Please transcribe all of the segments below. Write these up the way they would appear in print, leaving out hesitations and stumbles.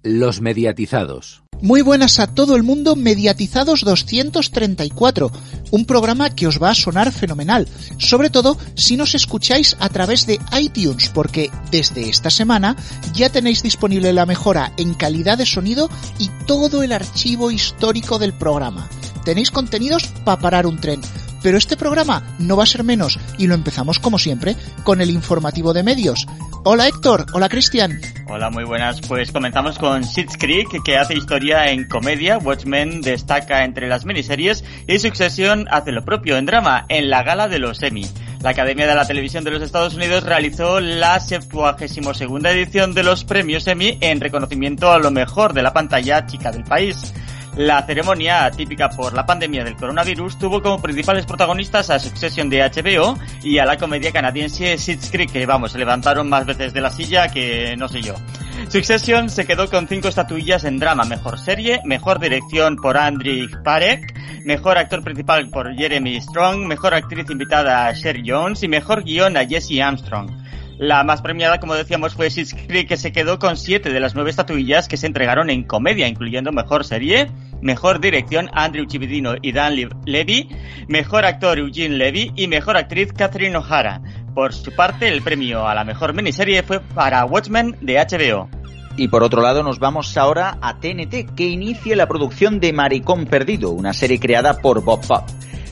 Los mediatizados. Muy buenas a todo el mundo, Mediatizados 234, un programa que os va a sonar fenomenal, sobre todo si nos escucháis a través de iTunes, porque desde esta semana ya tenéis disponible la mejora en calidad de sonido y todo el archivo histórico del programa. Tenéis contenidos para parar un tren. Pero este programa no va a ser menos y lo empezamos como siempre con el informativo de medios. Hola Héctor, hola Cristian. Hola, muy buenas. Pues comenzamos con Schitt's Creek, que hace historia en comedia. Watchmen destaca entre las miniseries y Succession hace lo propio en drama en la gala de los Emmy. La Academia de la Televisión de los Estados Unidos realizó la 72ª edición de los premios Emmy en reconocimiento a lo mejor de la pantalla chica del país. La ceremonia, atípica por la pandemia del coronavirus, tuvo como principales protagonistas a Succession de HBO y a la comedia canadiense Schitt's Creek, que se levantaron más veces de la silla que no sé yo. Succession se quedó con 5 estatuillas en drama: mejor serie, mejor dirección por Andrew Parek, mejor actor principal por Jeremy Strong, mejor actriz invitada a Cher Jones y mejor guión a Jesse Armstrong. La más premiada, como decíamos, fue Schitt's Creek, que se quedó con 7 de las 9 estatuillas que se entregaron en comedia, incluyendo mejor serie, mejor dirección Andrew Chividino y Dan Levy, mejor actor Eugene Levy y mejor actriz Catherine O'Hara. Por su parte, el premio a la mejor miniserie fue para Watchmen de HBO. Y por otro lado nos vamos ahora a TNT, que inicia la producción de Maricón Perdido, una serie creada por Bob Pop.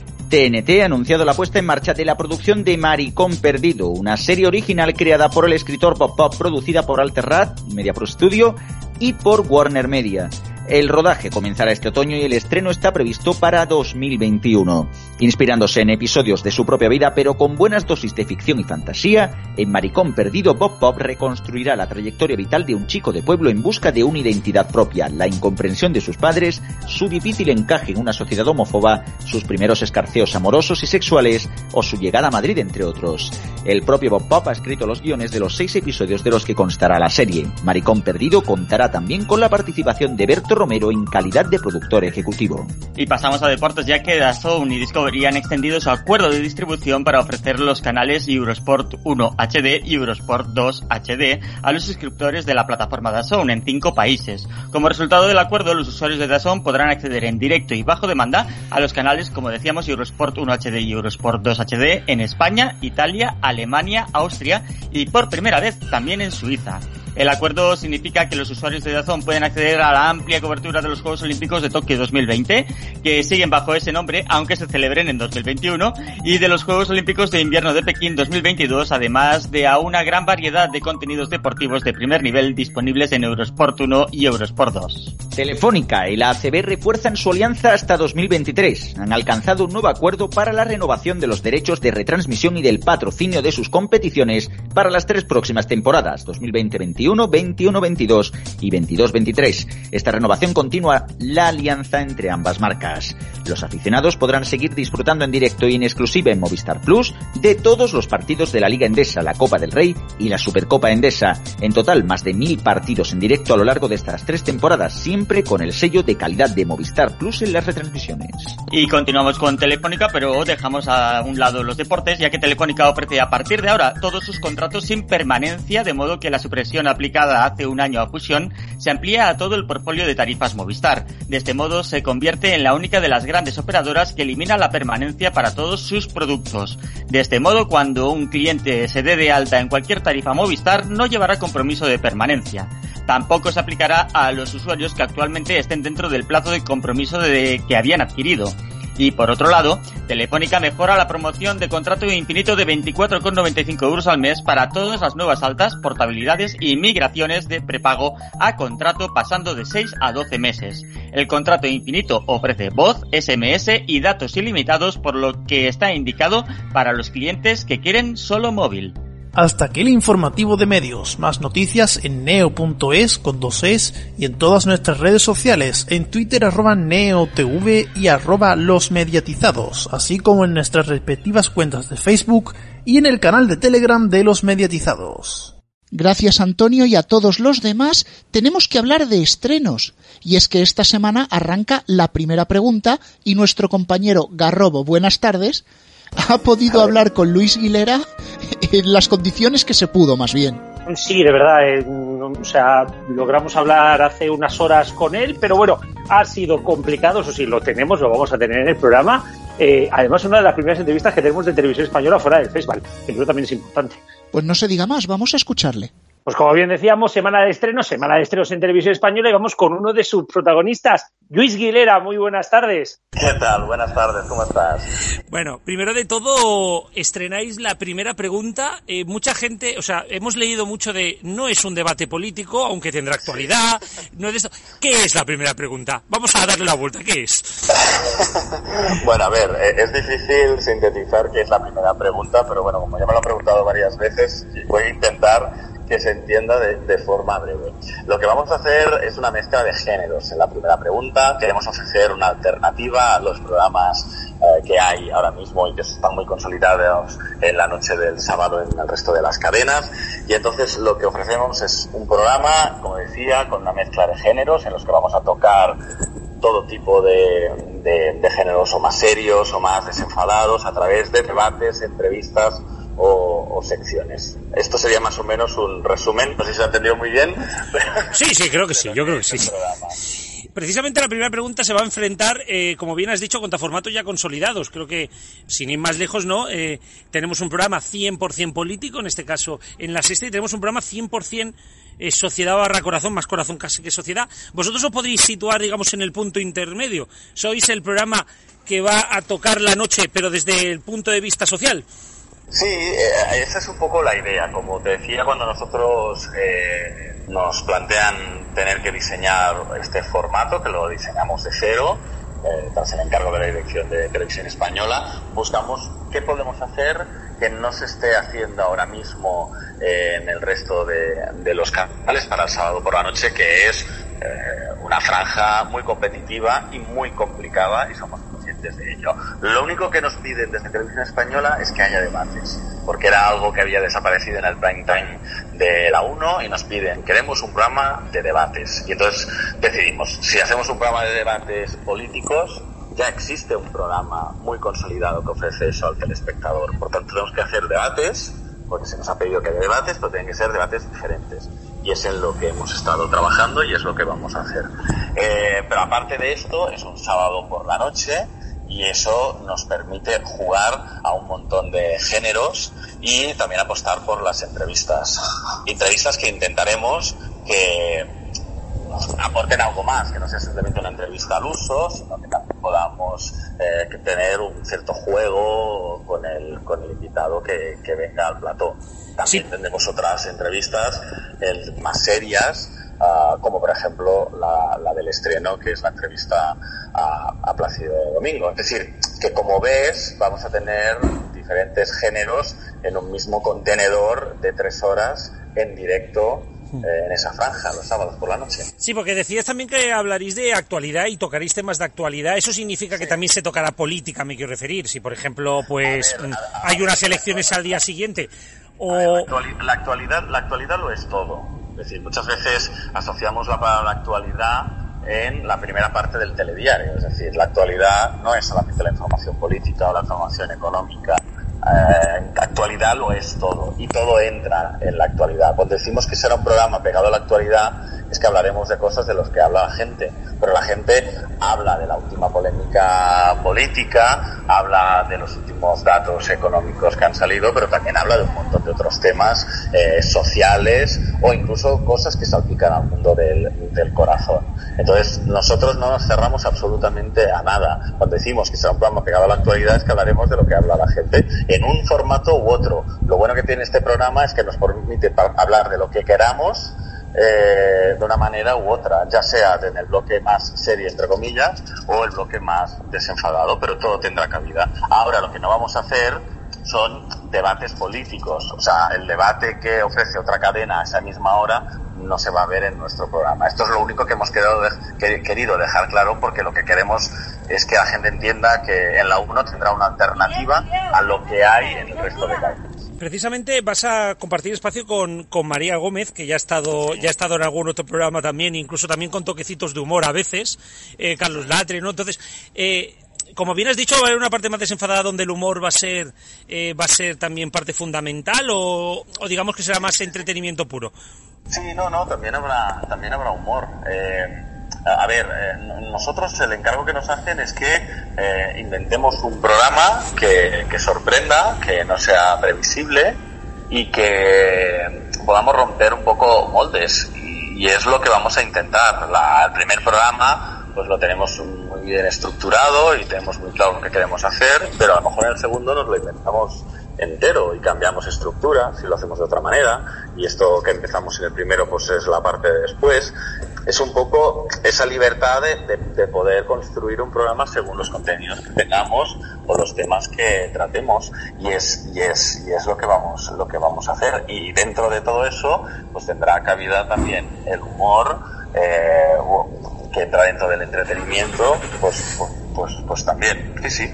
TNT ha anunciado la puesta en marcha de la producción de Maricón Perdido, una serie original creada por el escritor Bob Pop, producida por Alter Rat, Media Pro Studio y por Warner Media. El rodaje comenzará este otoño y el estreno está previsto para 2021. Inspirándose en episodios de su propia vida, pero con buenas dosis de ficción y fantasía, en Maricón Perdido, Bob Pop reconstruirá la trayectoria vital de un chico de pueblo en busca de una identidad propia, la incomprensión de sus padres, su difícil encaje en una sociedad homófoba, sus primeros escarceos amorosos y sexuales o su llegada a Madrid, entre otros. El propio Bob Pop ha escrito los guiones de los 6 episodios de los que constará la serie. Maricón Perdido contará también con la participación de Berto Romero en calidad de productor ejecutivo. Y pasamos a deportes, ya que DAZN y Discovery han extendido su acuerdo de distribución para ofrecer los canales Eurosport 1 HD y Eurosport 2 HD a los suscriptores de la plataforma DAZN en 5 países. Como resultado del acuerdo, los usuarios de DAZN podrán acceder en directo y bajo demanda a los canales, como decíamos, Eurosport 1 HD y Eurosport 2 HD en España, Italia, Alemania, Austria y por primera vez también en Suiza. El acuerdo significa que los usuarios de DAZN pueden acceder a la amplia cobertura de los Juegos Olímpicos de Tokio 2020, que siguen bajo ese nombre aunque se celebren en 2021, y de los Juegos Olímpicos de Invierno de Pekín 2022, además de a una gran variedad de contenidos deportivos de primer nivel disponibles en Eurosport 1 y Eurosport 2. Telefónica y la ACB refuerzan su alianza hasta 2023. Han alcanzado un nuevo acuerdo para la renovación de los derechos de retransmisión y del patrocinio de sus competiciones para las 3 próximas temporadas, 2020-21, 21-22 y 22-23. Esta renovación continúa la alianza entre ambas marcas. Los aficionados podrán seguir disfrutando en directo y en exclusiva en Movistar Plus de todos los partidos de la Liga Endesa, la Copa del Rey y la Supercopa Endesa. En total, más de 1000 partidos en directo a lo largo de estas 3 temporadas, siempre con el sello de calidad de Movistar Plus en las retransmisiones. Y continuamos con Telefónica, pero dejamos a un lado los deportes, ya que Telefónica ofrece a partir de ahora todos sus contratos sin permanencia, de modo que la supresión aplicada hace un año a Fusión se amplía a todo el portfolio de tarifas Movistar. De este modo se convierte en la única de las grandes operadoras que elimina la permanencia para todos sus productos. De este modo, cuando un cliente se dé de alta en cualquier tarifa Movistar, no llevará compromiso de permanencia. Tampoco se aplicará a los usuarios que actualmente estén dentro del plazo de compromiso que habían adquirido. Y por otro lado, Telefónica mejora la promoción de contrato infinito de 24,95 € al mes para todas las nuevas altas, portabilidades y migraciones de prepago a contrato, pasando de 6 a 12 meses. El contrato infinito ofrece voz, SMS y datos ilimitados, por lo que está indicado para los clientes que quieren solo móvil. Hasta aquí el informativo de medios. Más noticias en neo.es con 2 es y en todas nuestras redes sociales, en Twitter @neotv y @losmediatizados, así como en nuestras respectivas cuentas de Facebook y en el canal de Telegram de Los Mediatizados. Gracias, Antonio, y a todos los demás. Tenemos que hablar de estrenos, y es que esta semana arranca La Primera Pregunta y nuestro compañero Garrobo, buenas tardes, ha podido hablar con Luis Guilera en las condiciones que se pudo, más bien. Sí, de verdad, o sea, logramos hablar hace unas horas con él, pero bueno, ha sido complicado, eso sí, lo vamos a tener en el programa. Además, una de las primeras entrevistas que tenemos de televisión española fuera del festival, que creo también es importante. Pues no se diga más, vamos a escucharle. Pues como bien decíamos, semana de estrenos en televisión española y vamos con uno de sus protagonistas, Lluís Guilera. Muy buenas tardes. ¿Qué tal? Buenas tardes, ¿cómo estás? Bueno, primero de todo, estrenáis la primera pregunta. Mucha gente, o sea, hemos leído mucho de no es un debate político, aunque tendrá actualidad. No es de esto. ¿Qué es la primera pregunta? Vamos a darle la vuelta, ¿qué es? Bueno, a ver, es difícil sintetizar qué es la primera pregunta, pero bueno, como ya me lo han preguntado varias veces, voy a intentar que se entienda de forma breve. Lo que vamos a hacer es una mezcla de géneros. En la primera pregunta queremos ofrecer una alternativa a los programas que hay ahora mismo y que están muy consolidados en la noche del sábado en el resto de las cadenas, y entonces lo que ofrecemos es un programa, como decía, con una mezcla de géneros en los que vamos a tocar todo tipo de géneros, o más serios o más desenfadados, a través de debates, entrevistas o secciones. Esto sería más o menos un resumen, no sé si se ha entendido muy bien. Sí, creo que sí, yo creo que sí. Precisamente la primera pregunta se va a enfrentar, como bien has dicho, contra formatos ya consolidados. Creo que, sin ir más lejos, ¿no? Tenemos un programa 100% político, en este caso en La Sexta, y tenemos un programa 100% sociedad barra corazón, más corazón casi que sociedad. Vosotros os podréis situar, digamos, en el punto intermedio. Sois el programa que va a tocar la noche, pero desde el punto de vista social. Sí, esa es un poco la idea. Como te decía, cuando nosotros nos plantean tener que diseñar este formato, que lo diseñamos de cero, tras el encargo de la Dirección de Televisión Española, buscamos qué podemos hacer que no se esté haciendo ahora mismo en el resto de los canales para el sábado por la noche, que es una franja muy competitiva y muy complicada, y somos conscientes de ello. Lo único que nos piden desde Televisión Española es que haya debates, porque era algo que había desaparecido en el prime time de la 1, y nos piden, queremos un programa de debates. Y entonces decidimos, si hacemos un programa de debates políticos, ya existe un programa muy consolidado que ofrece eso al telespectador. Por tanto, tenemos que hacer debates, porque se nos ha pedido que haya debates, pero tienen que ser debates diferentes. Y es en lo que hemos estado trabajando y es lo que vamos a hacer. Pero aparte de esto, es un sábado por la noche, y eso nos permite jugar a un montón de géneros y también apostar por las entrevistas. Entrevistas que intentaremos que nos aporten algo más, que no sea simplemente una entrevista al uso, sino que también podamos tener un cierto juego con el invitado que venga al plató. También tendremos otras entrevistas más serias, como por ejemplo la del estreno, que es la entrevista a Plácido Domingo. Es decir, que como ves, vamos a tener diferentes géneros en un mismo contenedor de 3 horas en directo en esa franja, los sábados por la noche. Sí, porque decías también que hablaréis de actualidad y tocaréis temas de actualidad. Eso significa que también se tocará política, me quiero referir. Si, por ejemplo, pues hay unas elecciones al día siguiente. La actualidad lo es todo. Es decir, muchas veces asociamos la palabra actualidad en la primera parte del telediario. Es decir, la actualidad no es solamente la información política o la información económica. Actualidad lo es todo, y todo entra en la actualidad. Cuando decimos que será un programa pegado a la actualidad, es que hablaremos de cosas de las que habla la gente, pero la gente habla de la última polémica política, habla de los últimos datos económicos que han salido, pero también habla de un montón de otros temas sociales, o incluso cosas que salpican al mundo del corazón. Entonces, permisos no nos cerramos absolutamente a nada. Cuando decimos que será un programa pegado a la actualidad, es que hablaremos de lo que habla la gente en un formato u otro. Lo bueno que tiene este programa es que nos permite hablar de lo que queramos de una manera u otra, ya sea en el bloque más serio, entre comillas, o el bloque más desenfadado, pero todo tendrá cabida. Ahora, lo que no vamos a hacer son debates políticos. O sea, el debate que ofrece otra cadena a esa misma hora no se va a ver en nuestro programa. Esto es lo único que hemos querido dejar claro, porque lo que queremos es que la gente entienda que en la 1 tendrá una alternativa a lo que hay en el resto de cadenas. Precisamente vas a compartir espacio con María Gómez, que ya ha estado en algún otro programa también, incluso también con toquecitos de humor a veces, Carlos Latre, ¿no? Entonces, como bien has dicho, va a haber una parte más desenfadada donde el humor va a ser también parte fundamental, o digamos que será más entretenimiento puro. Sí, no, también habrá humor. Nosotros el encargo que nos hacen es que inventemos un programa que sorprenda, que no sea previsible y que podamos romper un poco moldes, y es lo que vamos a intentar. El primer programa pues lo tenemos muy bien estructurado y tenemos muy claro lo que queremos hacer, pero a lo mejor en el segundo nos lo inventamos entero y cambiamos estructura si lo hacemos de otra manera, y esto que empezamos en el primero pues es la parte de después. Es un poco esa libertad de poder construir un programa según los contenidos que tengamos o los temas que tratemos, y es lo que vamos a hacer. Y dentro de todo eso pues tendrá cabida también el humor, que entra dentro del entretenimiento, pues también. Sí,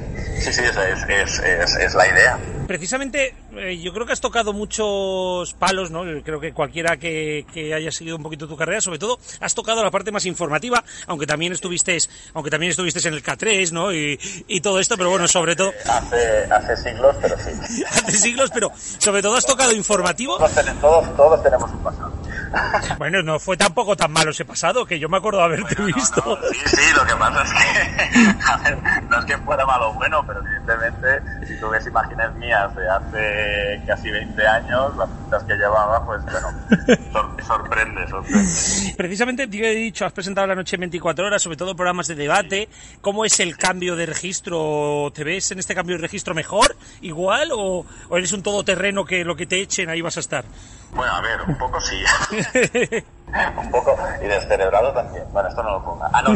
esa es la idea. Precisamente, yo creo que has tocado muchos palos, ¿no? Creo que cualquiera que haya seguido un poquito tu carrera, sobre todo, has tocado la parte más informativa, aunque también estuviste en el K3, ¿no? Y todo esto, pero bueno, sobre todo... Hace siglos, pero sí. Hace siglos, pero sobre todo has tocado informativo. Todos tenemos un pasado. Bueno, no fue tampoco tan malo ese pasado, que yo me acuerdo de haberte visto. No, sí, lo que pasa es que, a ver, no es que fuera malo o bueno, pero evidentemente, si tú ves imágenes mías de hace casi 20 años, las pintas que llevaba, pues bueno, sorprende. Precisamente, te he dicho, has presentado La Noche en 24 horas, sobre todo programas de debate. ¿Cómo es el cambio de registro? ¿Te ves en este cambio de registro mejor, igual, o eres un todoterreno que lo que te echen ahí vas a estar? Bueno, a ver, un poco sí. Un poco, y descerebrado también. Bueno, esto no lo ponga. No,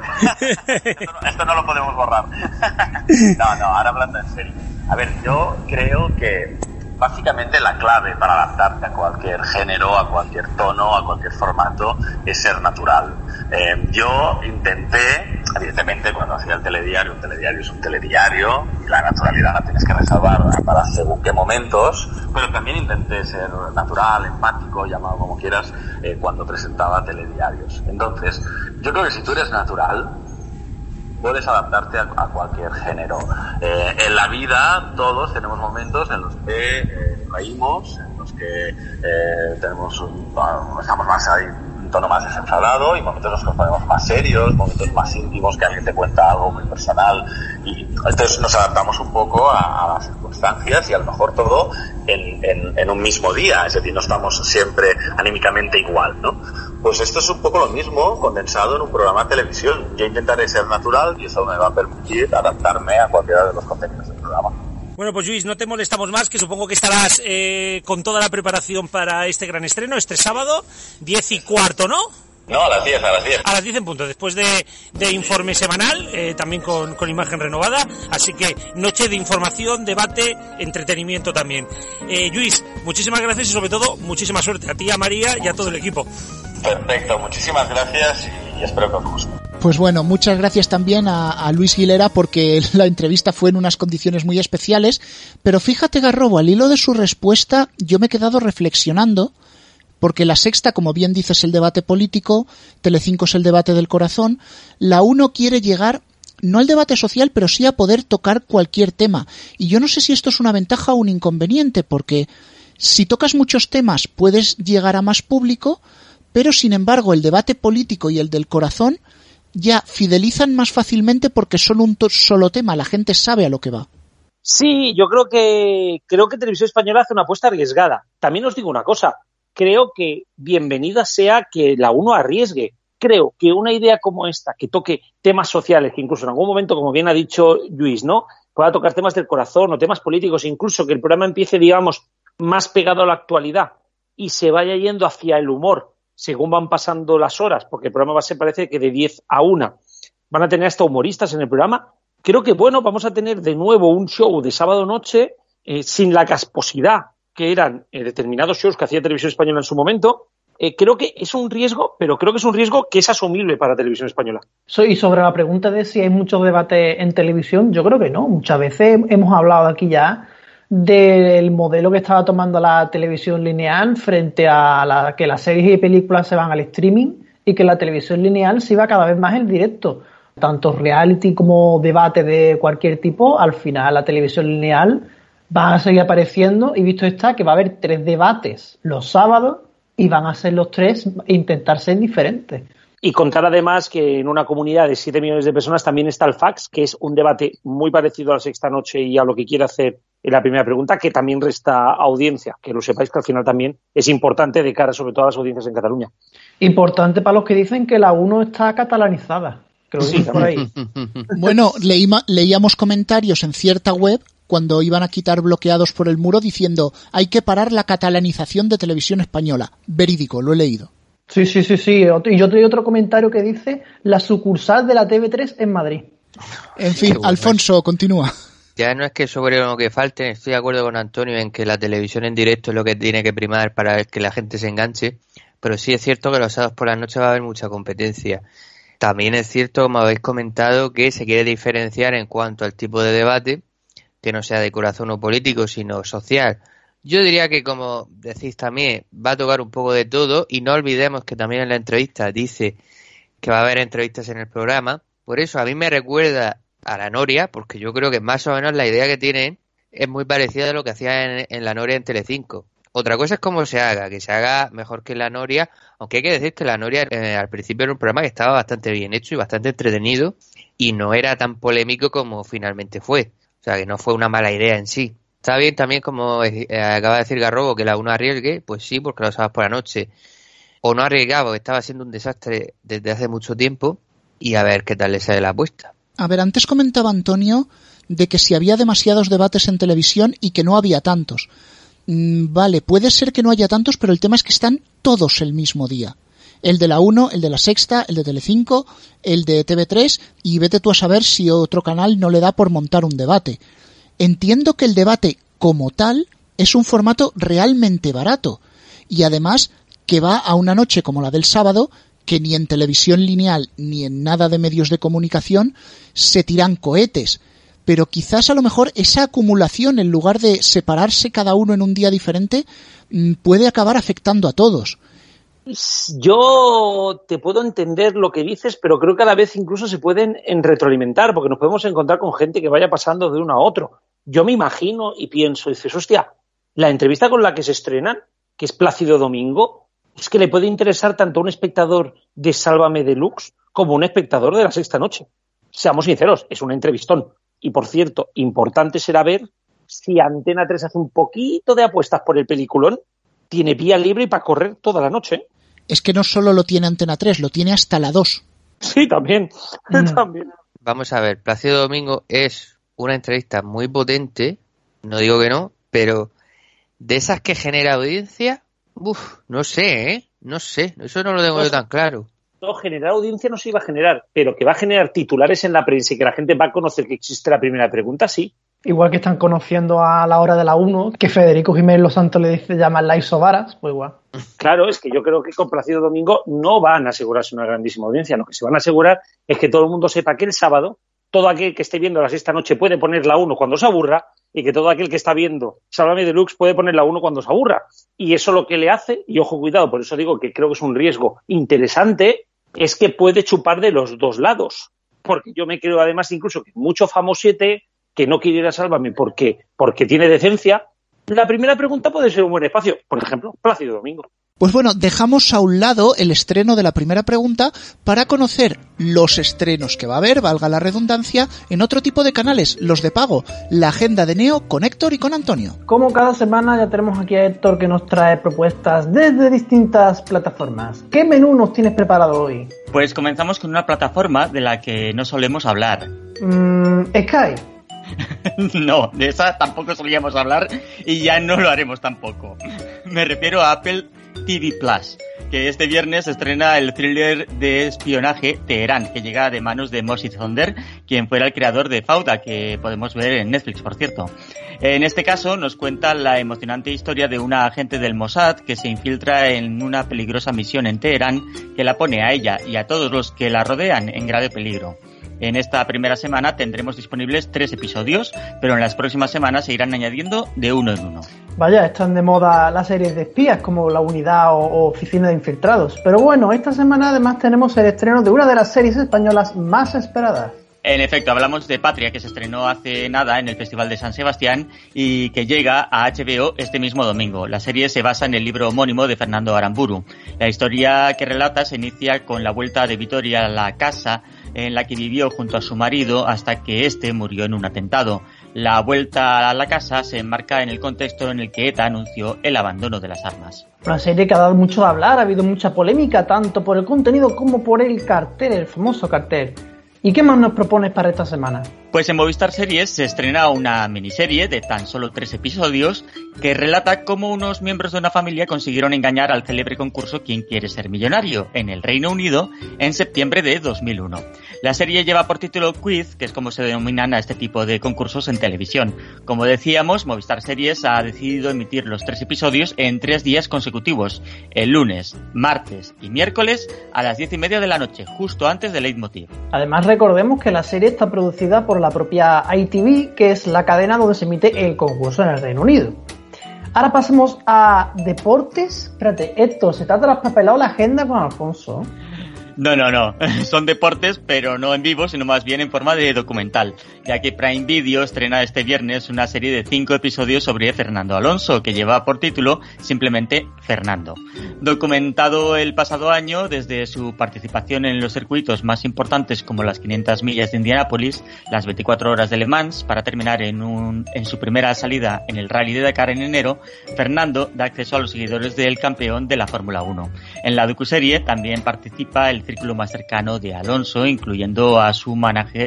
esto no lo podemos borrar. No, ahora hablando en serio. A ver, yo creo que básicamente la clave para adaptarte a cualquier género, a cualquier tono, a cualquier formato, es ser natural. Yo intenté, evidentemente, cuando hacía el telediario, un telediario es un telediario, y la naturalidad la tienes que reservar para según qué momentos, pero también intenté ser natural, empático, llamado como quieras, cuando presentaba telediarios. Entonces, yo creo que si tú eres natural, puedes adaptarte a cualquier género. En la vida todos tenemos momentos en los que reímos, en los que estamos más ahí, un tono más desenfadado, y momentos en los que nos ponemos más serios, momentos más íntimos, que alguien te cuenta algo muy personal, y entonces nos adaptamos un poco a las circunstancias, y a lo mejor todo en un mismo día, es decir, no estamos siempre anímicamente igual, ¿no? Pues esto es un poco lo mismo condensado en un programa de televisión. Yo intentaré ser natural y eso me va a permitir adaptarme a cualquiera de los contenidos del programa. Bueno, pues Lluís, no te molestamos más, que supongo que estarás con toda la preparación para este gran estreno, este sábado, 10:15, ¿no? No, a las 10. A las 10 en punto, después de informe semanal, también con imagen renovada, así que noche de información, debate, entretenimiento también. Lluís, muchísimas gracias y sobre todo, muchísima suerte a ti, a María y a todo el equipo. Perfecto, muchísimas gracias y espero que os guste. Pues bueno, muchas gracias también a Luis Guilera, porque la entrevista fue en unas condiciones muy especiales, pero fíjate, Garrobo, al hilo de su respuesta yo me he quedado reflexionando, porque La Sexta, como bien dices, es el debate político, Telecinco es el debate del corazón, la 1 quiere llegar no al debate social, pero sí a poder tocar cualquier tema, y yo no sé si esto es una ventaja o un inconveniente, porque si tocas muchos temas puedes llegar a más público, pero sin embargo el debate político y el del corazón ya fidelizan más fácilmente porque son un solo tema, la gente sabe a lo que va. Sí, yo creo que Televisión Española hace una apuesta arriesgada. También os digo una cosa, creo que bienvenida sea que la 1 arriesgue. Creo que una idea como esta, que toque temas sociales, que incluso en algún momento, como bien ha dicho Lluís, ¿no?, pueda tocar temas del corazón o temas políticos, incluso que el programa empiece, digamos, más pegado a la actualidad y se vaya yendo hacia el humor según van pasando las horas, porque el programa va a ser, parece que de 10 a 1. Van a tener hasta humoristas en el programa. Creo que, bueno, vamos a tener de nuevo un show de sábado noche sin la casposidad que eran determinados shows que hacía Televisión Española en su momento. Creo que es un riesgo, pero creo que es un riesgo que es asumible para Televisión Española. Y sobre la pregunta de si hay mucho debate en televisión, yo creo que no. Muchas veces hemos hablado aquí ya del modelo que estaba tomando la televisión lineal frente a que las series y películas se van al streaming y que la televisión lineal se iba cada vez más en directo. Tanto reality como debate de cualquier tipo, al final la televisión lineal van a seguir apareciendo, y visto está que va a haber 3 debates los sábados y van a ser los 3 intentar ser diferentes. Y contar además que en una comunidad de 7 millones de personas también está el fax, que es un debate muy parecido a la Sexta Noche y a lo que quiere hacer en la primera pregunta, que también resta audiencia. Que lo sepáis que al final también es importante de cara sobre todo a las audiencias en Cataluña. Importante para los que dicen que la 1 está catalanizada. Que lo dicen por ahí. Bueno, leíamos comentarios en cierta web cuando iban a quitar bloqueados por el muro diciendo hay que parar la catalanización de Televisión Española. Verídico, lo he leído. Sí. Y yo tengo otro comentario que dice la sucursal de la TV3 en Madrid. En fin, Alfonso, continúa. Ya no es que sobre lo que falte, estoy de acuerdo con Antonio en que la televisión en directo es lo que tiene que primar para que la gente se enganche, pero sí es cierto que los sábados por la noche va a haber mucha competencia. También es cierto, como habéis comentado, que se quiere diferenciar en cuanto al tipo de debate, que no sea de corazón o político, sino social. Yo diría que, como decís también, va a tocar un poco de todo, y no olvidemos que también en la entrevista dice que va a haber entrevistas en el programa. Por eso a mí me recuerda a la Noria, porque yo creo que más o menos la idea que tienen es muy parecida a lo que hacía en la Noria en Telecinco. Otra cosa es cómo se haga, que se haga mejor que la Noria, aunque hay que decir que la Noria al principio era un programa que estaba bastante bien hecho y bastante entretenido, y no era tan polémico como finalmente fue. O sea, que no fue una mala idea en sí. Está bien también, como acaba de decir Garrobo, que la 1 arriesgue, pues sí, porque lo sábados por la noche. O no arriesgaba, estaba siendo un desastre desde hace mucho tiempo, y a ver qué tal le sale la apuesta. A ver, antes comentaba Antonio de que si había demasiados debates en televisión y que no había tantos. Vale, puede ser que no haya tantos, pero el tema es que están todos el mismo día. El de la 1, el de la Sexta, el de Telecinco, el de TV3, y vete tú a saber si otro canal no le da por montar un debate. Entiendo que el debate como tal es un formato realmente barato, y además que va a una noche como la del sábado, que ni en televisión lineal ni en nada de medios de comunicación se tiran cohetes. Pero quizás a lo mejor esa acumulación, en lugar de separarse cada uno en un día diferente, puede acabar afectando a todos. Yo te puedo entender lo que dices, pero creo que a la vez incluso se pueden retroalimentar, porque nos podemos encontrar con gente que vaya pasando de uno a otro. Yo me imagino y pienso, dices, hostia, la entrevista con la que se estrenan, que es Plácido Domingo, es que le puede interesar tanto a un espectador de Sálvame Deluxe como a un espectador de La Sexta Noche. Seamos sinceros, es un entrevistón. Y por cierto, importante será ver si Antena 3 hace un poquito de apuestas por el peliculón, tiene vía libre para correr toda la noche. Es que no solo lo tiene Antena 3, lo tiene hasta la 2. Sí, también. También. Vamos a ver, Plácido Domingo es una entrevista muy potente, no digo que no, pero de esas que genera audiencia, no sé, eso no lo tengo yo tan claro. Generar audiencia no se iba a generar, pero que va a generar titulares en la prensa y que la gente va a conocer que existe la primera pregunta, sí. Igual que están conociendo a la hora de la 1, que Federico Jiménez Los Santos le dice llamar la isobaras, pues igual. Claro, es que yo creo que con Plácido Domingo no van a asegurarse una grandísima audiencia, lo que se van a asegurar es que todo el mundo sepa que el sábado, todo aquel que esté viendo La Sexta Noche puede poner la 1 cuando se aburra, y que todo aquel que está viendo Sálvame Deluxe puede poner la 1 cuando se aburra. Y eso lo que le hace, y ojo cuidado, por eso digo que creo que es un riesgo interesante, es que puede chupar de los dos lados. Porque yo me creo además incluso que mucho famosete que no quiere ir a Sálvame porque tiene decencia, la primera pregunta puede ser un buen espacio. Por ejemplo, Plácido Domingo. Pues bueno, dejamos a un lado el estreno de la primera pregunta para conocer los estrenos que va a haber, valga la redundancia, en otro tipo de canales, los de pago, la agenda de Neo con Héctor y con Antonio. Como cada semana ya tenemos aquí a Héctor que nos trae propuestas desde distintas plataformas. ¿Qué menú nos tienes preparado hoy? Pues comenzamos con una plataforma de la que no solemos hablar. Sky. No, de esa tampoco solíamos hablar y ya no lo haremos tampoco. Me refiero a Apple TV Plus, que este viernes estrena el thriller de espionaje Teherán, que llega de manos de Moshe Zonder, quien fuera el creador de Fauda, que podemos ver en Netflix, por cierto. En este caso nos cuenta la emocionante historia de una agente del Mossad que se infiltra en una peligrosa misión en Teherán que la pone a ella y a todos los que la rodean en grave peligro. En esta primera semana tendremos disponibles 3 episodios, pero en las próximas semanas se irán añadiendo de uno en uno. Vaya, están de moda las series de espías como La Unidad o Oficina de Infiltrados. Pero bueno, esta semana además tenemos el estreno de una de las series españolas más esperadas. En efecto, hablamos de Patria, que se estrenó hace nada en el Festival de San Sebastián y que llega a HBO este mismo domingo. La serie se basa en el libro homónimo de Fernando Aramburu. La historia que relata se inicia con la vuelta de Vitoria a la casa en la que vivió junto a su marido hasta que éste murió en un atentado. La vuelta a la casa se enmarca en el contexto en el que ETA anunció el abandono de las armas. Una serie que ha dado mucho de hablar, ha habido mucha polémica, tanto por el contenido como por el cartel, el famoso cartel. ¿Y qué más nos propones para esta semana? Pues en Movistar Series se estrena una miniserie de tan solo 3 episodios que relata cómo unos miembros de una familia consiguieron engañar al célebre concurso ¿Quién quiere ser millonario? En el Reino Unido en septiembre de 2001. La serie lleva por título Quiz, que es como se denominan a este tipo de concursos en televisión. Como decíamos, Movistar Series ha decidido emitir los 3 episodios en 3 días consecutivos, el lunes, martes y miércoles a las 10:30 de la noche, justo antes del Leitmotiv. Además, recordemos que la serie está producida por la propia ITV, que es la cadena donde se emite el concurso en el Reino Unido. Ahora pasamos a deportes. Espérate, Héctor, ¿se te ha traspapelado la agenda con Alfonso? No. Son deportes, pero no en vivo, sino más bien en forma de documental, ya que Prime Video estrena este viernes una serie de 5 episodios sobre Fernando Alonso, que lleva por título simplemente Fernando. Documentado el pasado año desde su participación en los circuitos más importantes como las 500 millas de Indianápolis, las 24 horas de Le Mans, para terminar en su primera salida en el Rally de Dakar en enero, Fernando da acceso a los seguidores del campeón de la Fórmula 1. En la docuserie también participa el círculo más cercano de Alonso, incluyendo a su manager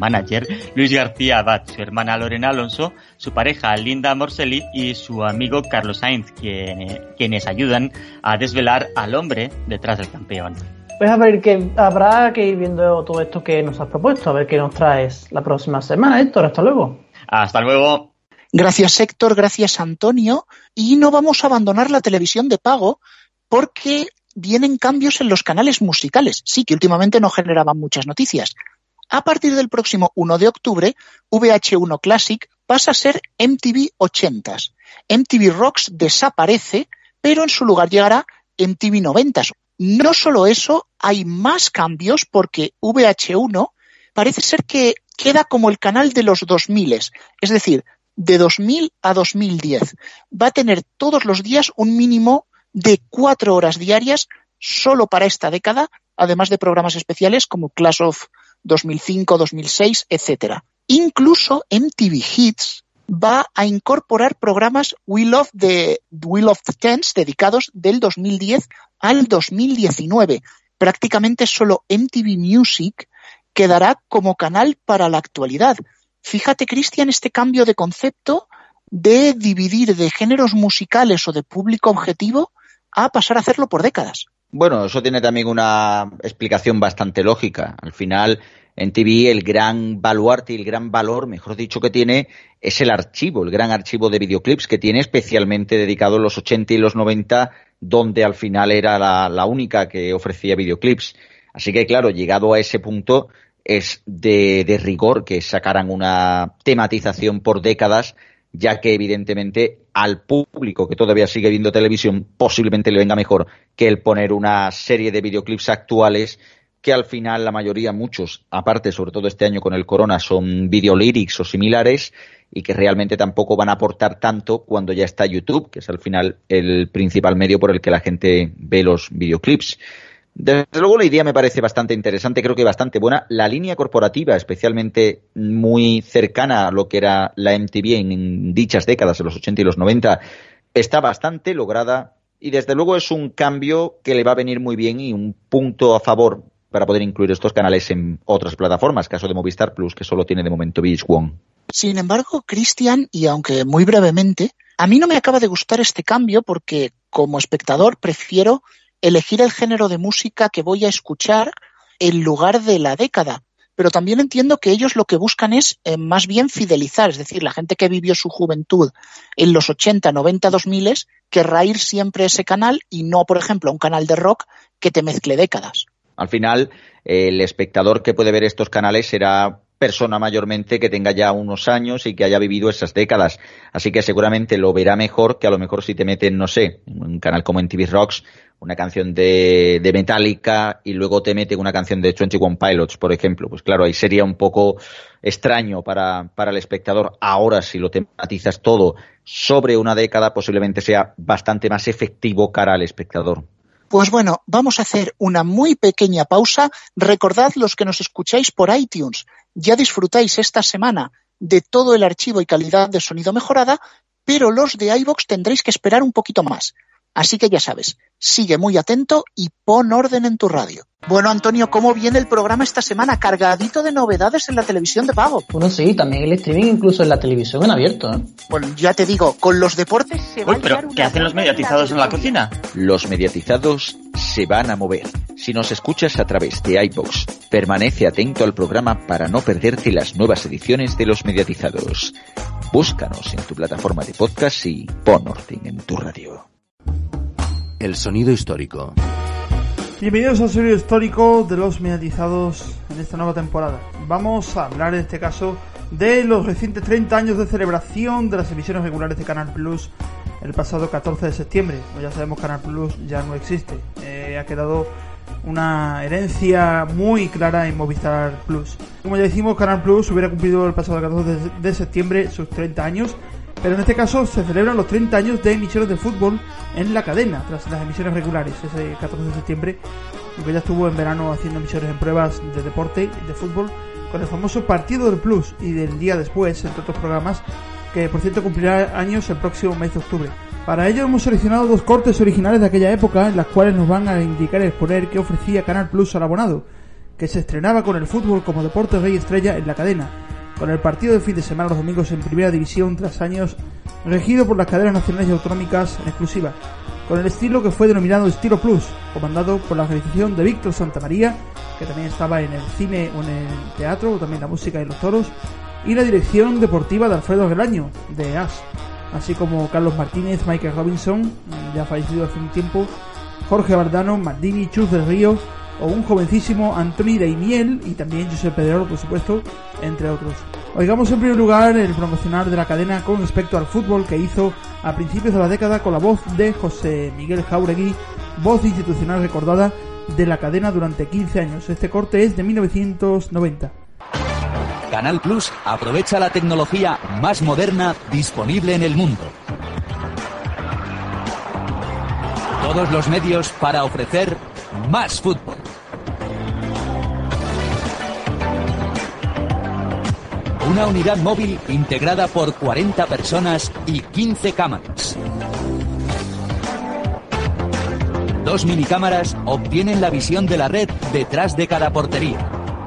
Luis García Abad, su hermana Lorena Alonso, su pareja Linda Morselli y su amigo Carlos Sainz, quienes ayudan a desvelar al hombre detrás del campeón. Pues a ver, que habrá que ir viendo todo esto que nos has propuesto, a ver qué nos traes la próxima semana, Héctor. Hasta luego. Hasta luego. Gracias, Héctor, gracias, Antonio. Y no vamos a abandonar la televisión de pago porque vienen cambios en los canales musicales. Sí, que últimamente no generaban muchas noticias. A partir del próximo 1 de octubre, VH1 Classic pasa a ser MTV 80s. MTV Rocks desaparece, pero en su lugar llegará MTV 90s. No solo eso, hay más cambios porque VH1 parece ser que queda como el canal de los 2000, es decir, de 2000 a 2010. Va a tener todos los días un mínimo de 4 horas diarias solo para esta década, además de programas especiales como Clash of 2005, 2006, etc. Incluso MTV Hits va a incorporar programas Wheel of the Tens dedicados del 2010 al 2019. Prácticamente solo MTV Music quedará como canal para la actualidad. Fíjate, Cristian, este cambio de concepto de dividir de géneros musicales o de público objetivo a pasar a hacerlo por décadas. Bueno, eso tiene también una explicación bastante lógica. Al final, en TV el gran baluarte y el gran valor, mejor dicho, que tiene es el archivo, el gran archivo de videoclips que tiene, especialmente dedicado a los 80 y los 90, donde al final era la única que ofrecía videoclips. Así que, claro, llegado a ese punto, es de rigor que sacaran una tematización por décadas, ya que evidentemente al público que todavía sigue viendo televisión posiblemente le venga mejor que el poner una serie de videoclips actuales que al final la mayoría, muchos, aparte sobre todo este año con el corona, son videolyrics o similares y que realmente tampoco van a aportar tanto cuando ya está YouTube, que es al final el principal medio por el que la gente ve los videoclips. Desde luego la idea me parece bastante interesante, creo que bastante buena. La línea corporativa, especialmente muy cercana a lo que era la MTV en dichas décadas, en los 80 y los 90, está bastante lograda y desde luego es un cambio que le va a venir muy bien y un punto a favor para poder incluir estos canales en otras plataformas, caso de Movistar Plus, que solo tiene de momento VH1. Sin embargo, Cristian, y aunque muy brevemente, a mí no me acaba de gustar este cambio porque como espectador prefiero elegir el género de música que voy a escuchar en lugar de la década. Pero también entiendo que ellos lo que buscan es más bien fidelizar, es decir, la gente que vivió su juventud en los 80, 90, 2000 querrá ir siempre a ese canal y no, por ejemplo, a un canal de rock que te mezcle décadas. Al final, el espectador que puede ver estos canales será persona mayormente que tenga ya unos años y que haya vivido esas décadas. Así que seguramente lo verá mejor que a lo mejor si te meten, no sé, en un canal como MTV Rocks, una canción de Metallica y luego te meten una canción de 21 Pilots, por ejemplo. Pues claro, ahí sería un poco extraño para el espectador. Ahora, si lo tematizas todo sobre una década, posiblemente sea bastante más efectivo cara al espectador. Pues bueno, vamos a hacer una muy pequeña pausa. Recordad, los que nos escucháis por iTunes, ya disfrutáis esta semana de todo el archivo y calidad de sonido mejorada, pero los de iVoox tendréis que esperar un poquito más. Así que ya sabes, sigue muy atento y pon orden en tu radio. Bueno, Antonio, ¿cómo viene el programa esta semana? Cargadito de novedades en la televisión de pago. Bueno, sí, también el streaming incluso en la televisión en abierto, ¿eh? Bueno, ya te digo, con los deportes se va a pero ¿qué hacen los mediatizados en la cocina? Los mediatizados se van a mover. Si nos escuchas a través de iVoox, permanece atento al programa para no perderte las nuevas ediciones de Los Mediatizados. Búscanos en tu plataforma de podcast y pon orden en tu radio. El sonido histórico. Bienvenidos al sonido histórico de Los Mediatizados en esta nueva temporada. Vamos a hablar en este caso de los recientes 30 años de celebración de las emisiones regulares de Canal Plus el pasado 14 de septiembre. Como ya sabemos, Canal Plus ya no existe. Ha quedado una herencia muy clara en Movistar Plus. Como ya decimos, Canal Plus hubiera cumplido el pasado 14 de septiembre sus 30 años. Pero en este caso se celebran los 30 años de emisiones de fútbol en la cadena, tras las emisiones regulares, ese 14 de septiembre, aunque ya estuvo en verano haciendo emisiones en pruebas de deporte, de fútbol, con el famoso Partido del Plus y del día después, entre otros programas, que por cierto cumplirá años el próximo mes de octubre. Para ello hemos seleccionado dos cortes originales de aquella época, en las cuales nos van a indicar y exponer qué ofrecía Canal Plus al abonado, que se estrenaba con el fútbol como deporte rey estrella en la cadena, con el partido de fin de semana los domingos en Primera División tras años regido por las cadenas nacionales y autonómicas en exclusiva, con el estilo que fue denominado Estilo Plus, comandado por la realización de Víctor Santamaría, que también estaba en el cine o en el teatro, o también la música y los toros, y la dirección deportiva de Alfredo Relaño, de AS, así como Carlos Martínez, Michael Robinson, ya fallecido hace un tiempo, Jorge Bardano, Maldini, Chus del Río, o un jovencísimo Antoni Daimiel y también Josep Pedrero, por supuesto, entre otros. Oigamos en primer lugar el promocional de la cadena con respecto al fútbol que hizo a principios de la década con la voz de José Miguel Jáuregui, voz institucional recordada de la cadena durante 15 años. Este corte es de 1990. Canal Plus aprovecha la tecnología más moderna disponible en el mundo. Todos los medios para ofrecer más fútbol. Una unidad móvil integrada por 40 personas y 15 cámaras. 2 minicámaras obtienen la visión de la red detrás de cada portería.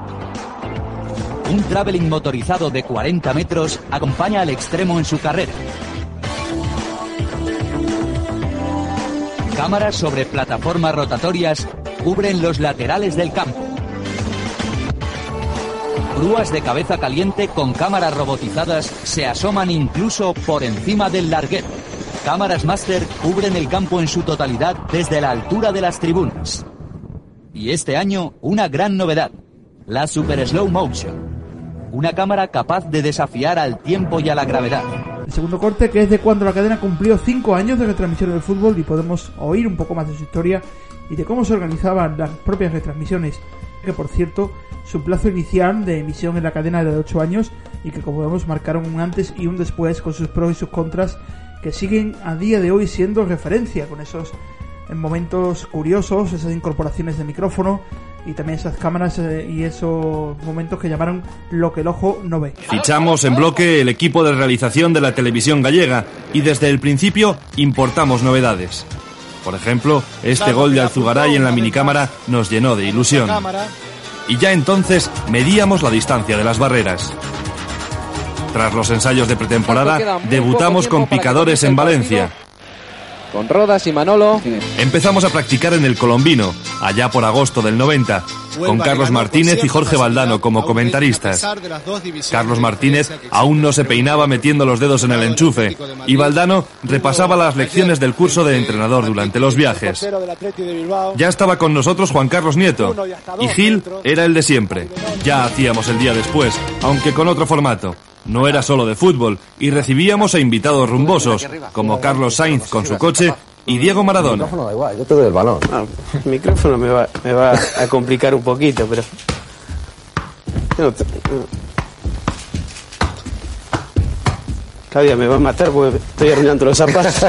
Un traveling motorizado de 40 metros acompaña al extremo en su carrera. Cámaras sobre plataformas rotatorias cubren los laterales del campo. Grúas de cabeza caliente con cámaras robotizadas se asoman incluso por encima del larguero. Cámaras máster cubren el campo en su totalidad desde la altura de las tribunas. Y este año, una gran novedad, la Super Slow Motion. Una cámara capaz de desafiar al tiempo y a la gravedad. El segundo corte, que es de cuando la cadena cumplió 5 años de retransmisión del fútbol, y podemos oír un poco más de su historia y de cómo se organizaban las propias retransmisiones, que por cierto su plazo inicial de emisión en la cadena era de 8 años y que, como vemos, marcaron un antes y un después con sus pros y sus contras, que siguen a día de hoy siendo referencia, con esos momentos curiosos, esas incorporaciones de micrófono y también esas cámaras y esos momentos que llamaron lo que el ojo no ve. Fichamos en bloque el equipo de realización de la televisión gallega y desde el principio importamos novedades. Por ejemplo, este gol de Alzugaray en la minicámara nos llenó de ilusión. Y ya entonces medíamos la distancia de las barreras. Tras los ensayos de pretemporada, debutamos con picadores en Valencia. con Rodas y Manolo. Empezamos a practicar en el Colombino, allá por agosto del 90, con Carlos Martínez y Jorge Valdano como comentaristas. Carlos Martínez aún no se peinaba metiendo los dedos en el enchufe y Valdano repasaba las lecciones del curso de entrenador durante los viajes. Ya estaba con nosotros Juan Carlos Nieto y Gil era el de siempre. Ya hacíamos el día después, aunque con otro formato. No era solo de fútbol y recibíamos a invitados rumbosos, como Carlos Sainz con su coche y Diego Maradona. El micrófono da igual, yo te doy el balón. El micrófono me va a complicar un poquito, pero... Claudia me va a matar porque estoy arruinando los zapatos.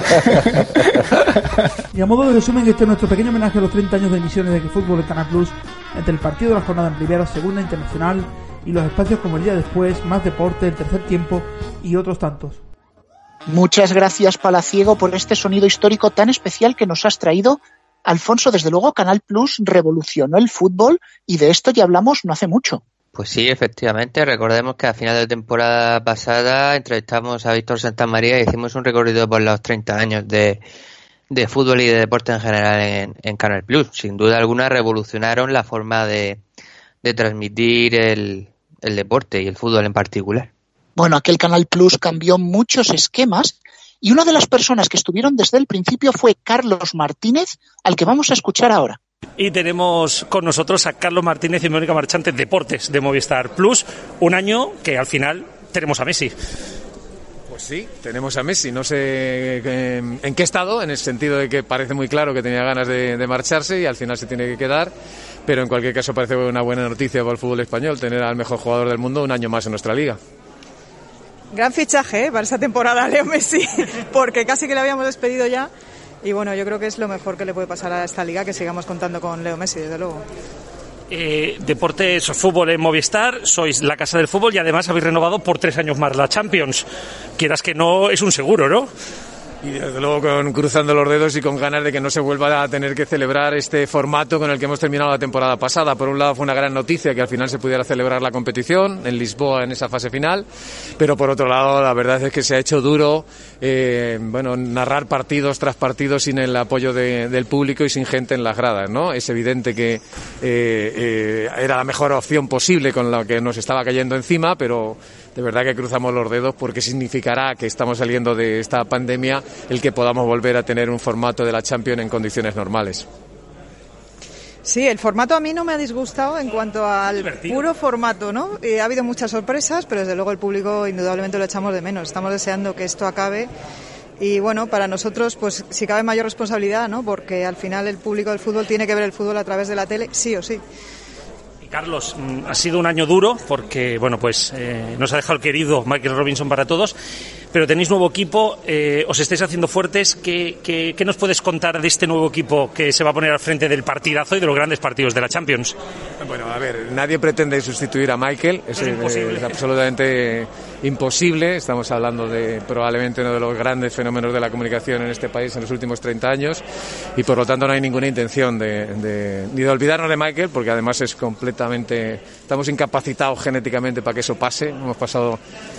Y a modo de resumen, este es nuestro pequeño homenaje a los 30 años de emisiones de Fútbol en Canal Plus, entre el partido de la jornada en Primera, Segunda Internacional y los espacios como el día después, Más Deporte, El Tercer Tiempo y otros tantos. Muchas gracias, Palaciego, por este sonido histórico tan especial que nos has traído. Alfonso, desde luego Canal Plus revolucionó el fútbol y de esto ya hablamos no hace mucho. Pues sí, efectivamente. Recordemos que a final de temporada pasada entrevistamos a Víctor Santamaría y hicimos un recorrido por los 30 años de fútbol y de deporte en general en Canal Plus. Sin duda alguna revolucionaron la forma de transmitir el deporte y el fútbol en particular. Bueno, aquel Canal Plus cambió muchos esquemas y una de las personas que estuvieron desde el principio fue Carlos Martínez, al que vamos a escuchar ahora. Y tenemos con nosotros a Carlos Martínez y Mónica Marchante, Deportes de Movistar Plus. Un año que al final tenemos a Messi. Pues sí, tenemos a Messi. No sé en qué estado, en el sentido de que parece muy claro que tenía ganas de marcharse y al final se tiene que quedar. Pero en cualquier caso parece una buena noticia para el fútbol español tener al mejor jugador del mundo un año más en nuestra liga. Gran fichaje para esta temporada, Leo Messi, porque casi que le habíamos despedido ya. Y bueno, yo creo que es lo mejor que le puede pasar a esta liga, que sigamos contando con Leo Messi, desde luego. Deportes, fútbol en Movistar, sois la casa del fútbol y además habéis renovado por 3 años más la Champions. Quieras que no, es un seguro, ¿no? Y desde luego cruzando los dedos y con ganas de que no se vuelva a tener que celebrar este formato con el que hemos terminado la temporada pasada. Por un lado fue una gran noticia que al final se pudiera celebrar la competición en Lisboa en esa fase final, pero por otro lado la verdad es que se ha hecho duro narrar partidos tras partidos sin el apoyo del público y sin gente en las gradas, ¿no? Es evidente que era la mejor opción posible con la que nos estaba cayendo encima, pero de verdad que cruzamos los dedos porque significará que estamos saliendo de esta pandemia el que podamos volver a tener un formato de la Champions en condiciones normales. Sí, el formato a mí no me ha disgustado en cuanto al puro formato, ¿no? Ha habido muchas sorpresas, pero desde luego el público indudablemente lo echamos de menos. Estamos deseando que esto acabe y bueno, para nosotros pues si cabe mayor responsabilidad, ¿no? Porque al final el público del fútbol tiene que ver el fútbol a través de la tele, sí o sí. Carlos, ha sido un año duro porque, nos ha dejado el querido Michael Robinson para todos, pero tenéis nuevo equipo, os estáis haciendo fuertes. ¿Qué nos puedes contar de este nuevo equipo que se va a poner al frente del partidazo y de los grandes partidos de la Champions? Bueno, a ver, nadie pretende sustituir a Michael, es absolutamente imposible. Estamos hablando de probablemente uno de los grandes fenómenos de la comunicación en este país en los últimos 30 años y por lo tanto no hay ninguna intención ni de olvidarnos de Michael, porque además es estamos incapacitados genéticamente para que eso pase. Hemos pasado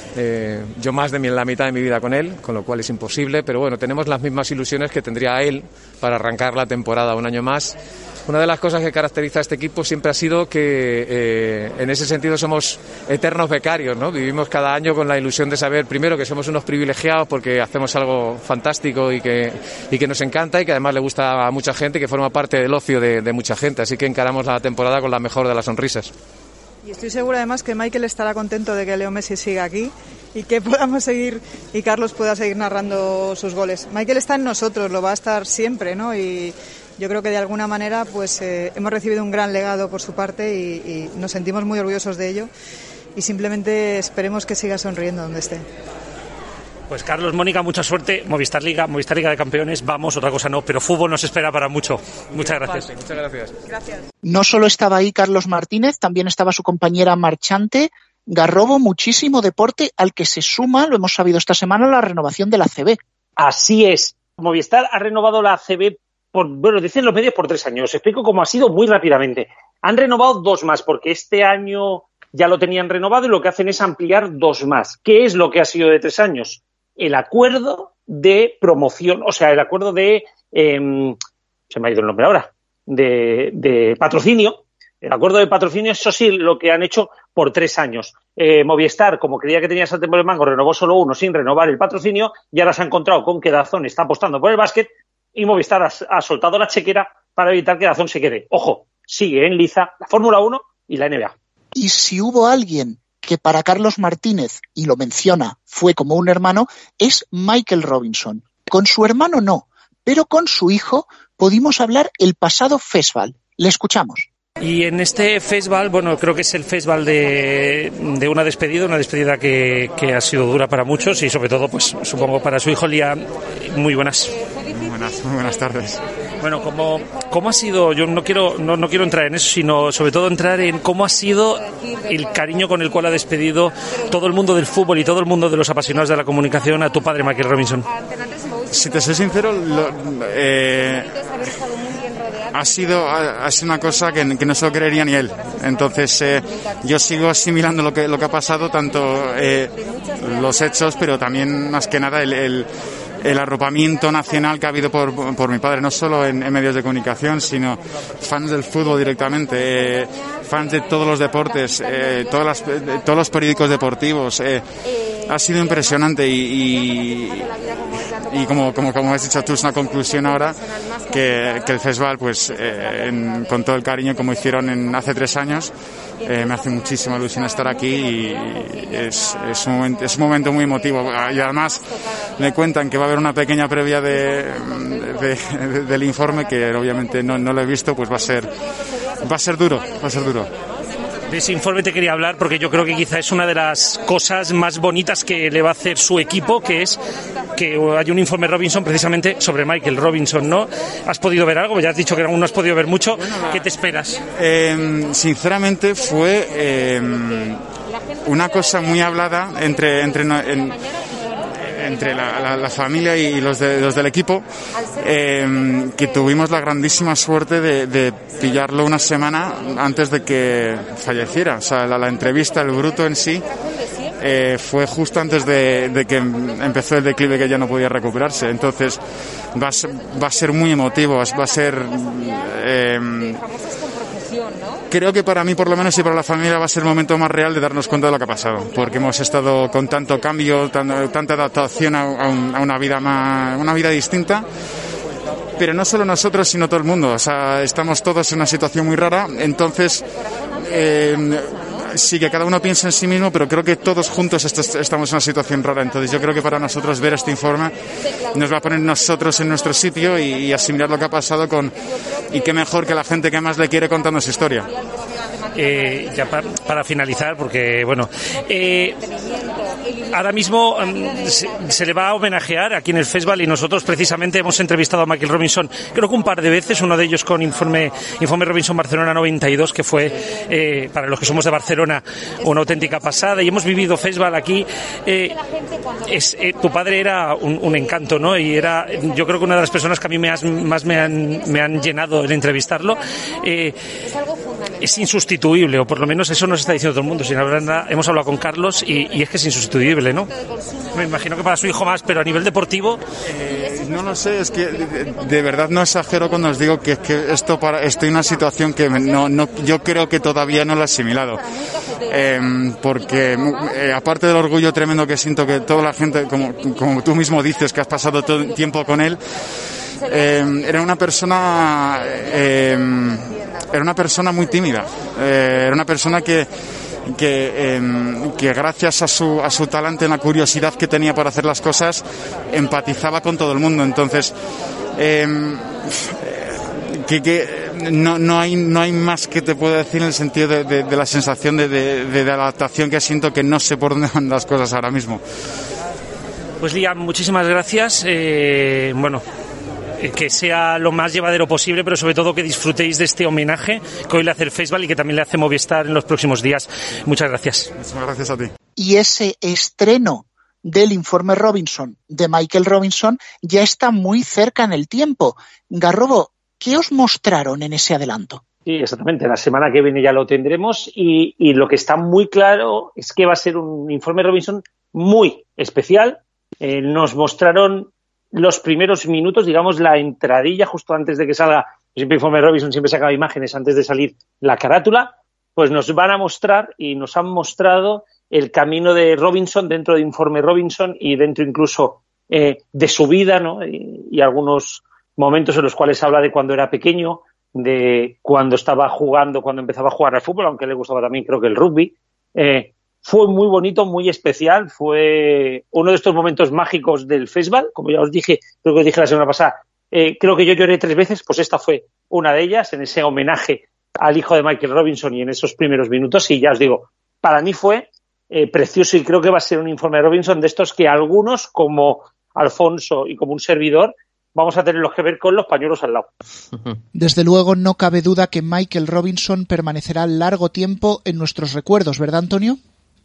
yo más de la mitad de mi vida con él, con lo cual es imposible, pero bueno, tenemos las mismas ilusiones que tendría él para arrancar la temporada un año más. Una de las cosas que caracteriza a este equipo siempre ha sido que en ese sentido somos eternos becarios, ¿no? Vivimos cada año con la ilusión de saber, primero, que somos unos privilegiados porque hacemos algo fantástico y que nos encanta y que además le gusta a mucha gente y que forma parte del ocio de mucha gente. Así que encaramos la temporada con la mejor de las sonrisas. Y estoy segura además que Michael estará contento de que Leo Messi siga aquí y que podamos seguir y Carlos pueda seguir narrando sus goles. Michael está en nosotros, lo va a estar siempre, ¿no? Y yo creo que de alguna manera pues hemos recibido un gran legado por su parte y nos sentimos muy orgullosos de ello y simplemente esperemos que siga sonriendo donde esté. Pues Carlos, Mónica, mucha suerte. Movistar Liga de Campeones, vamos, otra cosa no, pero fútbol nos espera para mucho. Muchas gracias. Muchas gracias. Gracias. No solo estaba ahí Carlos Martínez, también estaba su compañera Marchante. Garrobo, muchísimo deporte al que se suma, lo hemos sabido esta semana, la renovación de la ACB. Así es. Movistar ha renovado la ACB dicen los medios por 3 años. Os explico cómo ha sido muy rápidamente. Han renovado 2 más porque este año ya lo tenían renovado y lo que hacen es ampliar 2 más. ¿Qué es lo que ha sido de 3 años? El acuerdo de promoción, o sea, el acuerdo de, se me ha ido el nombre ahora, de patrocinio. El acuerdo de patrocinio, eso sí, lo que han hecho por 3 años. Movistar, como creía que tenía Sartén por el mango, renovó solo uno sin renovar el patrocinio, y ahora se ha encontrado con que DAZN está apostando por el básquet y Movistar ha soltado la chequera para evitar que DAZN se quede. Ojo, sigue en liza la Fórmula 1 y la NBA. Y si hubo alguien que para Carlos Martínez, y lo menciona, fue como un hermano, es Michael Robinson. Con su hermano no, pero con su hijo pudimos hablar el pasado festival. Le escuchamos. Y en este festival, bueno, creo que es el festival de una despedida que ha sido dura para muchos y sobre todo, pues supongo para su hijo Liam. Muy buenas. Muy buenas tardes. Bueno, ¿cómo ha sido? Yo no quiero entrar en eso, sino sobre todo entrar en cómo ha sido el cariño con el cual ha despedido todo el mundo del fútbol y todo el mundo de los apasionados de la comunicación a tu padre, Michael Robinson. Si te soy sincero, ha sido una cosa que no se lo creería ni él. Entonces yo sigo asimilando lo que ha pasado, tanto los hechos, pero también más que nada el arropamiento nacional que ha habido por mi padre, no solo en medios de comunicación, sino fans del fútbol directamente, fans de todos los deportes, todos los periódicos deportivos. Ha sido impresionante y como has dicho tú, es una conclusión ahora que el festival, pues con todo el cariño como hicieron hace 3 años, me hace muchísima ilusión estar aquí y es un momento muy emotivo. Y además me cuentan que va a haber una pequeña previa del informe que obviamente no lo he visto, pues va a ser duro. De ese informe te quería hablar porque yo creo que quizá es una de las cosas más bonitas que le va a hacer su equipo, que es que hay un informe Robinson precisamente sobre Michael Robinson, ¿no? ¿Has podido ver algo? Ya has dicho que aún no has podido ver mucho. ¿Qué te esperas? Sinceramente fue una cosa muy hablada entre la familia y los del equipo, que tuvimos la grandísima suerte de pillarlo una semana antes de que falleciera. O sea, la entrevista, el bruto en sí, fue justo antes de que empezó el declive, que ya no podía recuperarse. Entonces va a ser muy emotivo, va a ser... Creo que para mí, por lo menos, y para la familia, va a ser el momento más real de darnos cuenta de lo que ha pasado, porque hemos estado con tanto cambio, tanta adaptación a una vida distinta, pero no solo nosotros, sino todo el mundo. O sea, estamos todos en una situación muy rara, entonces sí que cada uno piensa en sí mismo, pero creo que todos juntos estamos en una situación rara. Entonces yo creo que para nosotros ver este informe nos va a poner nosotros en nuestro sitio y asimilar lo que ha pasado y qué mejor que la gente que más le quiere contando su historia. Ya para finalizar, porque bueno, ahora mismo se le va a homenajear aquí en el festival y nosotros precisamente hemos entrevistado a Michael Robinson, creo que un par de veces, uno de ellos con informe Robinson Barcelona 92, que fue para los que somos de Barcelona una auténtica pasada, y hemos vivido festival aquí. Tu padre era un encanto, ¿no? Y era, yo creo que una de las personas que a mí más me han llenado en entrevistarlo. Es insustituible, o por lo menos eso nos está diciendo todo el mundo. Si la verdad, hemos hablado con Carlos y es que es insustituible, ¿no? Me imagino que para su hijo más, pero a nivel deportivo... No lo sé, es que de verdad no exagero cuando os digo que estoy en una situación que yo creo que todavía no lo he asimilado. Porque aparte del orgullo tremendo que siento que toda la gente, como tú mismo dices, que has pasado todo el tiempo con él, era una persona muy tímida, era una persona que gracias a su talento y la curiosidad que tenía para hacer las cosas, empatizaba con todo el mundo. Entonces no hay más que te pueda decir en el sentido de la sensación de adaptación que siento, que no sé por dónde van las cosas ahora mismo. Pues Liam, muchísimas gracias. Que sea lo más llevadero posible, pero sobre todo que disfrutéis de este homenaje que hoy le hace el festival y que también le hace Movistar en los próximos días. Muchas gracias. Muchas gracias a ti. Y ese estreno del informe Robinson de Michael Robinson ya está muy cerca en el tiempo. Garrobo, ¿qué os mostraron en ese adelanto? Sí, exactamente. La semana que viene ya lo tendremos y lo que está muy claro es que va a ser un informe Robinson muy especial. Nos mostraron los primeros minutos, digamos la entradilla justo antes de que salga, siempre Informe Robinson siempre sacaba imágenes antes de salir la carátula, pues nos van a mostrar y nos han mostrado el camino de Robinson dentro de Informe Robinson y dentro incluso de su vida, ¿no? Y algunos momentos en los cuales habla de cuando era pequeño, de cuando estaba jugando, cuando empezaba a jugar al fútbol, aunque le gustaba también creo que el rugby. Fue muy bonito, muy especial, fue uno de estos momentos mágicos del festival, como ya os dije, creo que os dije la semana pasada, creo que yo lloré 3 veces, pues esta fue una de ellas, en ese homenaje al hijo de Michael Robinson y en esos primeros minutos, y ya os digo, para mí fue precioso y creo que va a ser un Informe Robinson de estos que algunos, como Alfonso y como un servidor, vamos a tenerlos que ver con los pañuelos al lado. Desde luego no cabe duda que Michael Robinson permanecerá largo tiempo en nuestros recuerdos, ¿verdad, Antonio?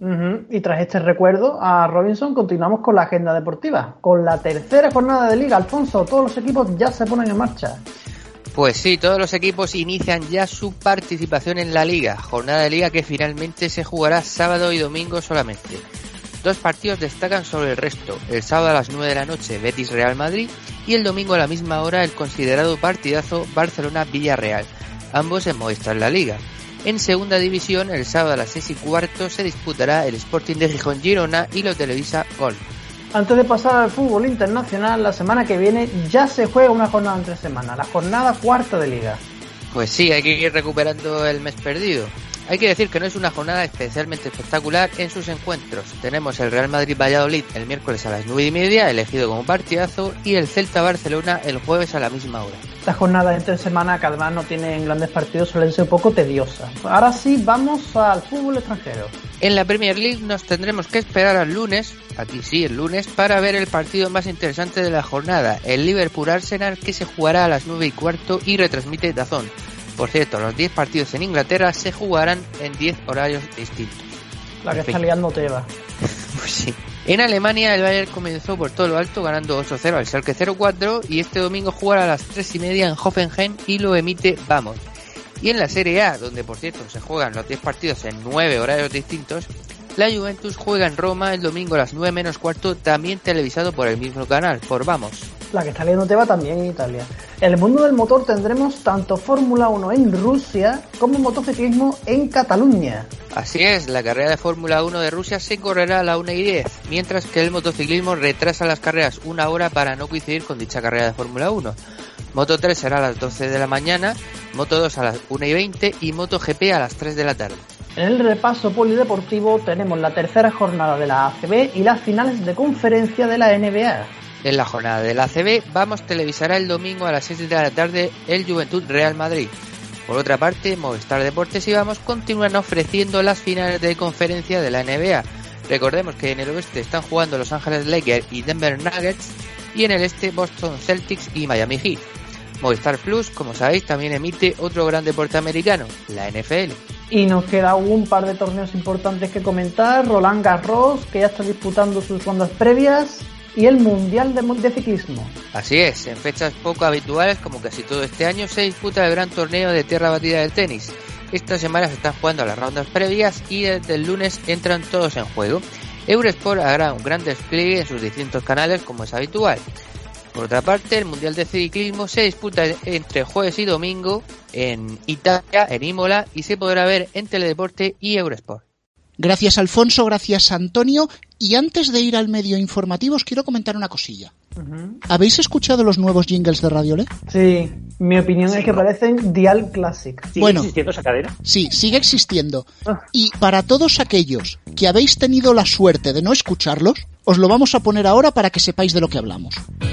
Y tras este recuerdo a Robinson continuamos con la agenda deportiva, con la tercera jornada de Liga. Alfonso, todos los equipos ya se ponen en marcha. Pues sí, todos los equipos inician ya su participación en la Liga, jornada de Liga que finalmente se jugará sábado y domingo solamente. 2 partidos destacan sobre el resto, el sábado a las 9 de la noche Betis-Real Madrid y el domingo a la misma hora el considerado partidazo Barcelona-Villarreal, ambos en Movistar La Liga. En segunda división, el sábado a las 6:15 se disputará el Sporting de Gijón-Girona y lo televisa Gol. Antes de pasar al fútbol internacional, la semana que viene ya se juega una jornada entre semana, la jornada cuarta de Liga. Pues sí, hay que ir recuperando el mes perdido. Hay que decir que no es una jornada especialmente espectacular en sus encuentros. Tenemos el Real Madrid-Valladolid el miércoles a las 9:30, elegido como partidazo, y el Celta-Barcelona el jueves a la misma hora. Estas jornadas entre semana, que además no tienen grandes partidos, suelen ser un poco tediosas. Ahora sí, vamos al fútbol extranjero. En la Premier League nos tendremos que esperar al lunes, aquí sí, el lunes, para ver el partido más interesante de la jornada, el Liverpool-Arsenal, que se jugará a las 9:15 y retransmite DAZN. Por cierto, los 10 partidos en Inglaterra se jugarán en 10 horarios distintos. La que está liando Teba. Pues sí. En Alemania el Bayern comenzó por todo lo alto ganando 8-0 al Schalke 04 y este domingo jugará a las 3:30 en Hoffenheim y lo emite Vamos. Y en la Serie A, donde por cierto se juegan los 10 partidos en 9 horarios distintos, la Juventus juega en Roma el domingo a las 9:15, también televisado por el mismo canal, por Vamos. La que está liando Teba también en Italia. En el mundo del motor tendremos tanto Fórmula 1 en Rusia como motociclismo en Cataluña. Así es, la carrera de Fórmula 1 de Rusia se correrá a la 1:10, mientras que el motociclismo retrasa las carreras 1 hora para no coincidir con dicha carrera de Fórmula 1. Moto 3 será a las 12 de la mañana, Moto 2 a las 1:20 y Moto GP a las 3 de la tarde. En el repaso polideportivo tenemos la tercera jornada de la ACB y las finales de conferencia de la NBA. En la jornada de la ACB, Vamos televisará el domingo a las 6 de la tarde el Juventud Real Madrid. Por otra parte, Movistar Deportes y Vamos continúan ofreciendo las finales de conferencia de la NBA. Recordemos que en el oeste están jugando Los Ángeles Lakers y Denver Nuggets y en el este Boston Celtics y Miami Heat. Movistar Plus, como sabéis, también emite otro gran deporte americano, la NFL. Y nos queda un par de torneos importantes que comentar. Roland Garros, que ya está disputando sus rondas previas, y el Mundial de Ciclismo. Así es, en fechas poco habituales, como casi todo este año, se disputa el gran torneo de tierra batida del tenis. Esta semana se están jugando las rondas previas y desde el lunes entran todos en juego. Eurosport hará un gran despliegue en sus distintos canales, como es habitual. Por otra parte, el Mundial de Ciclismo se disputa entre jueves y domingo en Italia, en Imola, y se podrá ver en Teledeporte y Eurosport. Gracias, Alfonso, gracias, Antonio. Y antes de ir al medio informativo, os quiero comentar una cosilla. ¿Habéis escuchado los nuevos jingles de Radio LED? Sí, mi opinión es que parecen Dial Classic. ¿Sigue existiendo esa cadena? Sí, sigue existiendo. Y para todos aquellos que habéis tenido la suerte de no escucharlos, os lo vamos a poner ahora para que sepáis de lo que hablamos.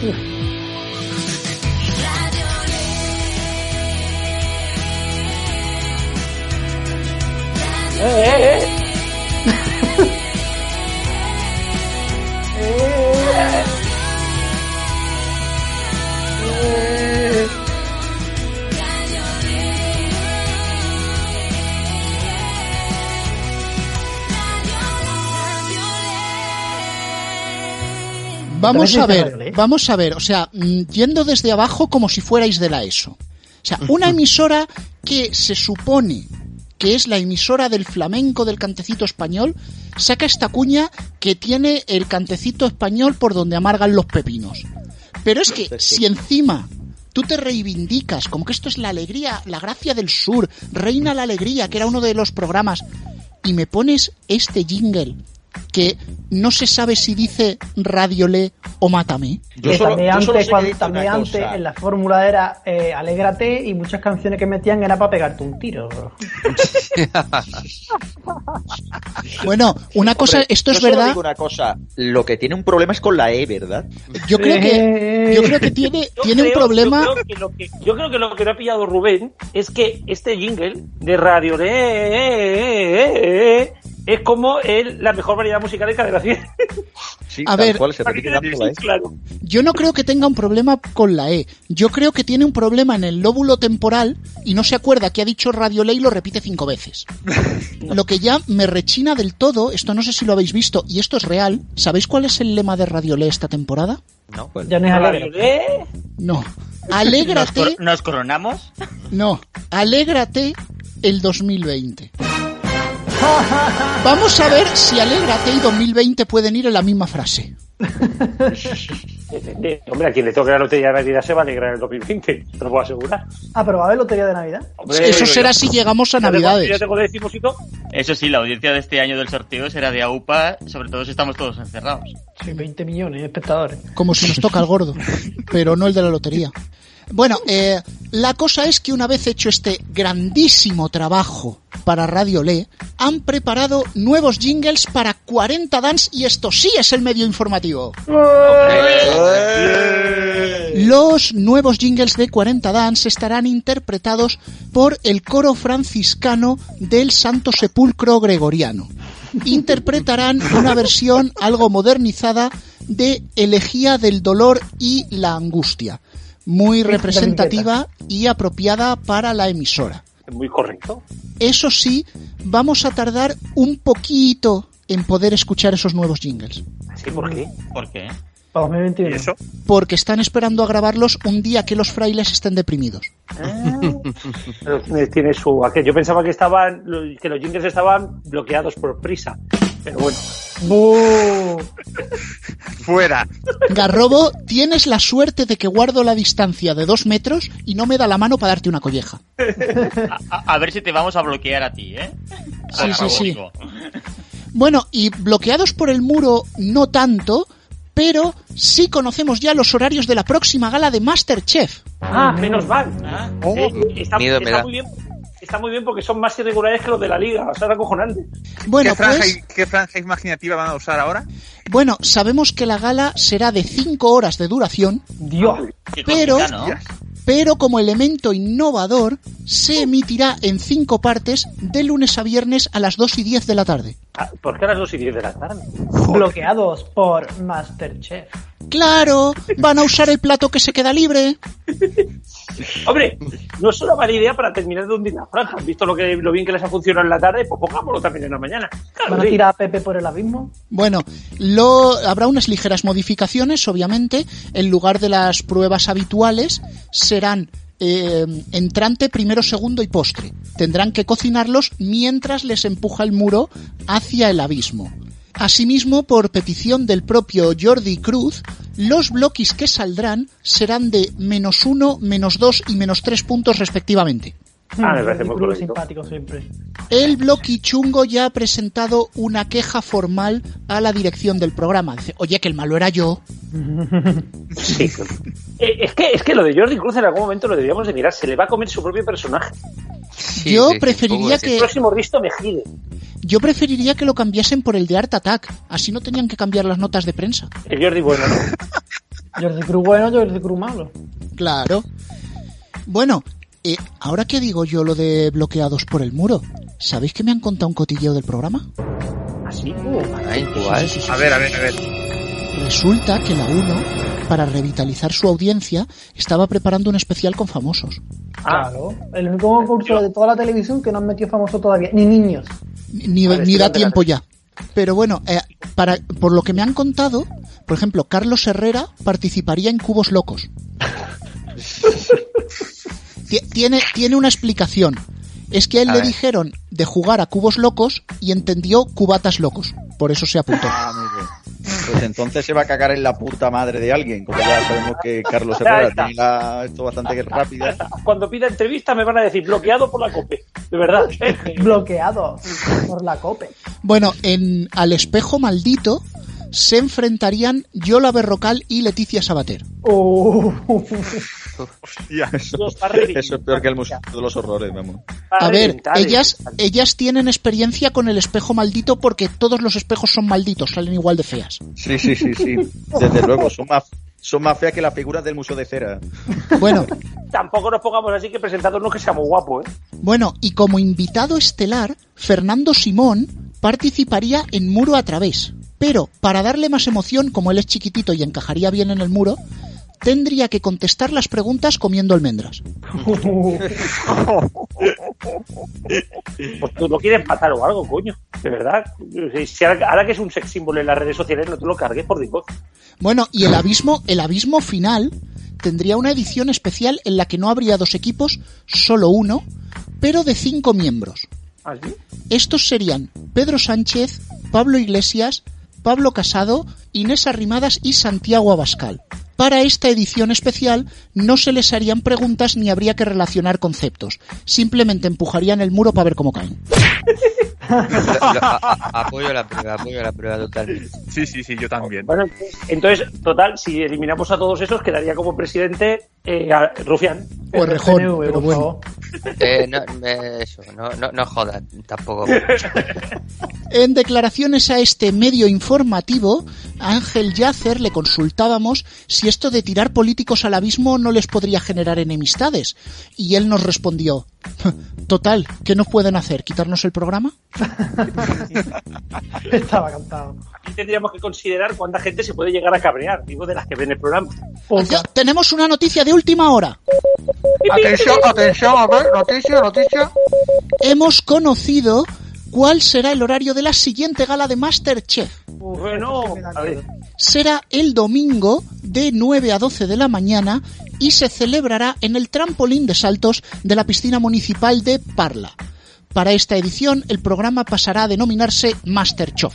Vamos a ver, o sea, yendo desde abajo como si fuerais de la ESO. O sea, una emisora que se supone que es la emisora del flamenco del cantecito español, saca esta cuña que tiene el cantecito español por donde amargan los pepinos. Pero es que si encima tú te reivindicas como que esto es la alegría, la gracia del sur, reina la alegría, que era uno de los programas, y me pones este jingle que no se sabe si dice Radiolé o Mátame. También antes en la fórmula era Alégrate, y muchas canciones que metían era para pegarte un tiro. Bueno, una cosa, esto es verdad. Digo una cosa, lo que tiene un problema es con la E, ¿verdad? Yo creo que tiene un problema. Yo creo que lo que le ha pillado Rubén es que este jingle de Radiolé es como la mejor variedad musical de Cadena 100. Sí, a ver, cual, se repite tanto la E. Claro. Yo no creo que tenga un problema con la E. Yo creo que tiene un problema en el lóbulo temporal y no se acuerda que ha dicho Radiolé y lo repite 5 veces. Lo que ya me rechina del todo, esto no sé si lo habéis visto, y esto es real. ¿Sabéis cuál es el lema de Radiolé esta temporada? No, pues. Ya no es Radiolé. No. Alégrate. ¿Nos coronamos? No. Alégrate el 2020. Vamos a ver si Alégrate y 2020 pueden ir en la misma frase. Hombre, a quien le toque la lotería de Navidad se va a alegrar en el 2020, te lo puedo asegurar. Pero va a haber lotería de Navidad. Hombre, eso será si llegamos a Navidades. Ya tengo decimosito. Eso sí, la audiencia de este año del sorteo será de AUPA, sobre todo si estamos todos encerrados. Sí, 20 millones de espectadores. Como si nos toca el gordo, pero no el de la lotería. Bueno, la cosa es que una vez hecho este grandísimo trabajo para Radiolé, han preparado nuevos jingles para 40 Dance, y esto sí es el medio informativo. Los nuevos jingles de 40 Dance estarán interpretados por el coro franciscano del Santo Sepulcro Gregoriano. Interpretarán una versión algo modernizada de Elegía del Dolor y la Angustia, muy representativa y apropiada para la emisora. Muy correcto. Eso sí, vamos a tardar un poquito en poder escuchar esos nuevos jingles. ¿Sí? ¿Por qué? ¿Por qué? Para 2021. ¿Y eso? Porque están esperando a grabarlos un día que los frailes estén deprimidos. Pero tiene su aquel. Yo pensaba que los jingles estaban bloqueados por Prisa, pero bueno. Fuera. Garrobo, tienes la suerte de que guardo la distancia de 2 metros y no me da la mano para darte una colleja. A ver si te vamos a bloquear a ti, ¿eh? Sí. Bueno, y bloqueados por el muro no tanto, pero sí conocemos ya los horarios de la próxima gala de MasterChef. Menos mal. Está muy bien. Está muy bien porque son más irregulares que los de la liga, o sea, era acojonante. Bueno, ¿Qué franja imaginativa van a usar ahora? Bueno, sabemos que la gala será de 5 horas de duración. Dios. Pero como elemento innovador, se emitirá en 5 partes de lunes a viernes a las 2:10 de la tarde. ¿Por qué a las 2:10 de la tarde? Bloqueados por MasterChef. ¡Claro! Van a usar el plato que se queda libre. Hombre, no es una mala idea para terminar de hundir la franja. ¿Has visto lo bien que les ha funcionado en la tarde? Pues pongámoslo también en la mañana. Claro, ¿van a tirar a Pepe por el abismo? Bueno, habrá unas ligeras modificaciones, obviamente. En lugar de las pruebas habituales, serán entrante, primero, segundo y postre. Tendrán que cocinarlos mientras les empuja el muro hacia el abismo. Asimismo, por petición del propio Jordi Cruz, los bloquis que saldrán serán de -1, -2 y -3 puntos respectivamente. Me parece muy correcto. Simpático siempre. El bloqui chungo ya ha presentado una queja formal a la dirección del programa. Dice, oye, que el malo era yo. Sí. Es que lo de Jordi Cruz en algún momento lo deberíamos de mirar. Se le va a comer su propio personaje. Yo preferiría que... El próximo Risto Mejide. Yo preferiría que lo cambiasen por el de Art Attack. Así no tenían que cambiar las notas de prensa. El Jordi bueno, ¿no? Jordi Cruz bueno, Jordi Cruz malo. Claro. Bueno, ahora que digo yo lo de bloqueados por el muro, ¿sabéis que me han contado un cotilleo del programa? ¿Así? Sí. A ver. Resulta que la 1, para revitalizar su audiencia, estaba preparando un especial con famosos. Claro, el único concurso de toda la televisión que no han metido famoso todavía, ni niños. Ni da tiempo ya. Pero bueno, por lo que me han contado, por ejemplo, Carlos Herrera participaría en Cubos Locos. Tiene una explicación. Es que a él le dijeron de jugar a Cubos Locos y entendió Cubatas Locos. Por eso se apuntó. Pues entonces se va a cagar en la puta madre de alguien, como ya sabemos que Carlos Herrera tiene esto bastante rápido. Cuando pida entrevista me van a decir bloqueado por la COPE, de verdad. Bloqueado por la COPE. Bueno, al espejo maldito se enfrentarían Yola Berrocal y Leticia Sabater. Hostia, eso es peor que el Museo de los Horrores, vamos. A ver, ellas tienen experiencia con el espejo maldito porque todos los espejos son malditos, salen igual de feas. Sí. Desde luego, son más feas que las figuras del Museo de Cera. Bueno. Tampoco nos pongamos así que presentador que sea muy guapo, ¿eh? Bueno, y como invitado estelar, Fernando Simón participaría en Muro a Través. Pero, para darle más emoción, como él es chiquitito y encajaría bien en el muro, tendría que contestar las preguntas comiendo almendras. Pues tú no quieres matar o algo, coño. De verdad. Si ahora que es un sex símbolo en las redes sociales, no te lo cargues, por Dios. Bueno, y el abismo final tendría una edición especial en la que no habría 2 equipos, solo uno, pero de 5 miembros. ¿Ah, sí? Estos serían Pedro Sánchez, Pablo Iglesias, Pablo Casado, Inés Arrimadas y Santiago Abascal. Para esta edición especial no se les harían preguntas ni habría que relacionar conceptos. Simplemente empujarían el muro para ver cómo caen. Apoyo la prueba totalmente. Sí, yo también. Bueno, entonces, total, si eliminamos a todos esos, quedaría como presidente a Rufián. O Rejón, pero bueno. No jodas, tampoco. En declaraciones a este medio informativo, a Ángel Yacer le consultábamos si esto de tirar políticos al abismo no les podría generar enemistades. Y él nos respondió: total, ¿qué nos pueden hacer? ¿Quitarnos el programa? Estaba cantado. Aquí tendríamos que considerar cuánta gente se puede llegar a cabrear, digo, de las que ven el programa. Tenemos una noticia de última hora. Atención, a ver, noticia. Hemos conocido cuál será el horario de la siguiente gala de MasterChef. Bueno, a ver. Será el domingo de 9 a 12 de la mañana y se celebrará en el trampolín de saltos de la piscina municipal de Parla. Para esta edición, el programa pasará a denominarse MasterChef.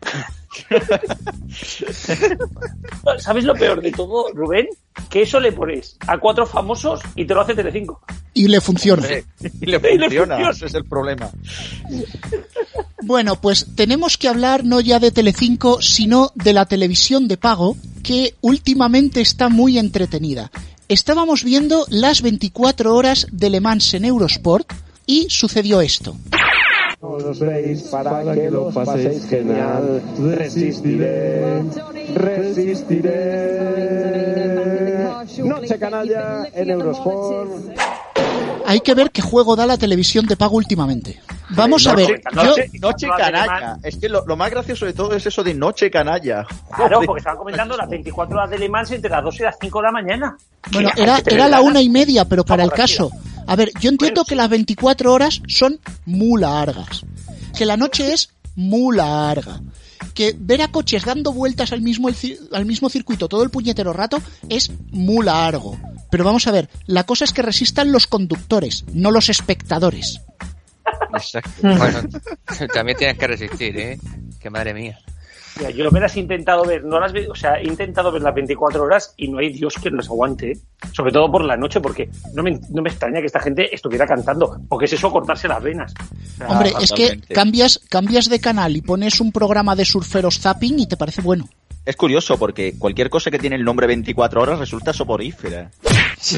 ¿Sabes lo peor de todo, Rubén? Que eso le pones a 4 famosos y te lo hace Telecinco. Y le funciona. Y le funciona, ese es el problema. Bueno, pues tenemos que hablar no ya de Telecinco, sino de la televisión de pago, que últimamente está muy entretenida. Estábamos viendo las 24 horas de Le Mans en Eurosport y sucedió esto. Os veis para que lo paséis genial. Resistiré. Noche canalla en Eurosport. Hay que ver qué juego da la televisión de pago últimamente. Vamos a ver. Noche canalla. Es que lo más gracioso de todo es eso de noche canalla. Claro, porque estaban comentando las 24 horas de Le Mans entre las 2 y las 5 de la mañana. Bueno, era la 1:30, pero para el caso. A ver, yo entiendo que las 24 horas son muy largas. Que la noche es muy larga. Que ver a coches dando vueltas al mismo circuito todo el puñetero rato es muy largo. Pero vamos a ver, la cosa es que resistan los conductores, no los espectadores. Exacto. Bueno, también tienes que resistir, ¿eh? Que madre mía. Mira, yo me las he intentado ver, he intentado ver las 24 horas y no hay Dios que las aguante, ¿eh? Sobre todo por la noche, porque no me extraña que esta gente estuviera cantando, porque es eso, cortarse las venas. Hombre, es que cambias de canal y pones un programa de surferos zapping y te parece bueno. Es curioso porque cualquier cosa que tiene el nombre 24 horas resulta soporífera. Sí.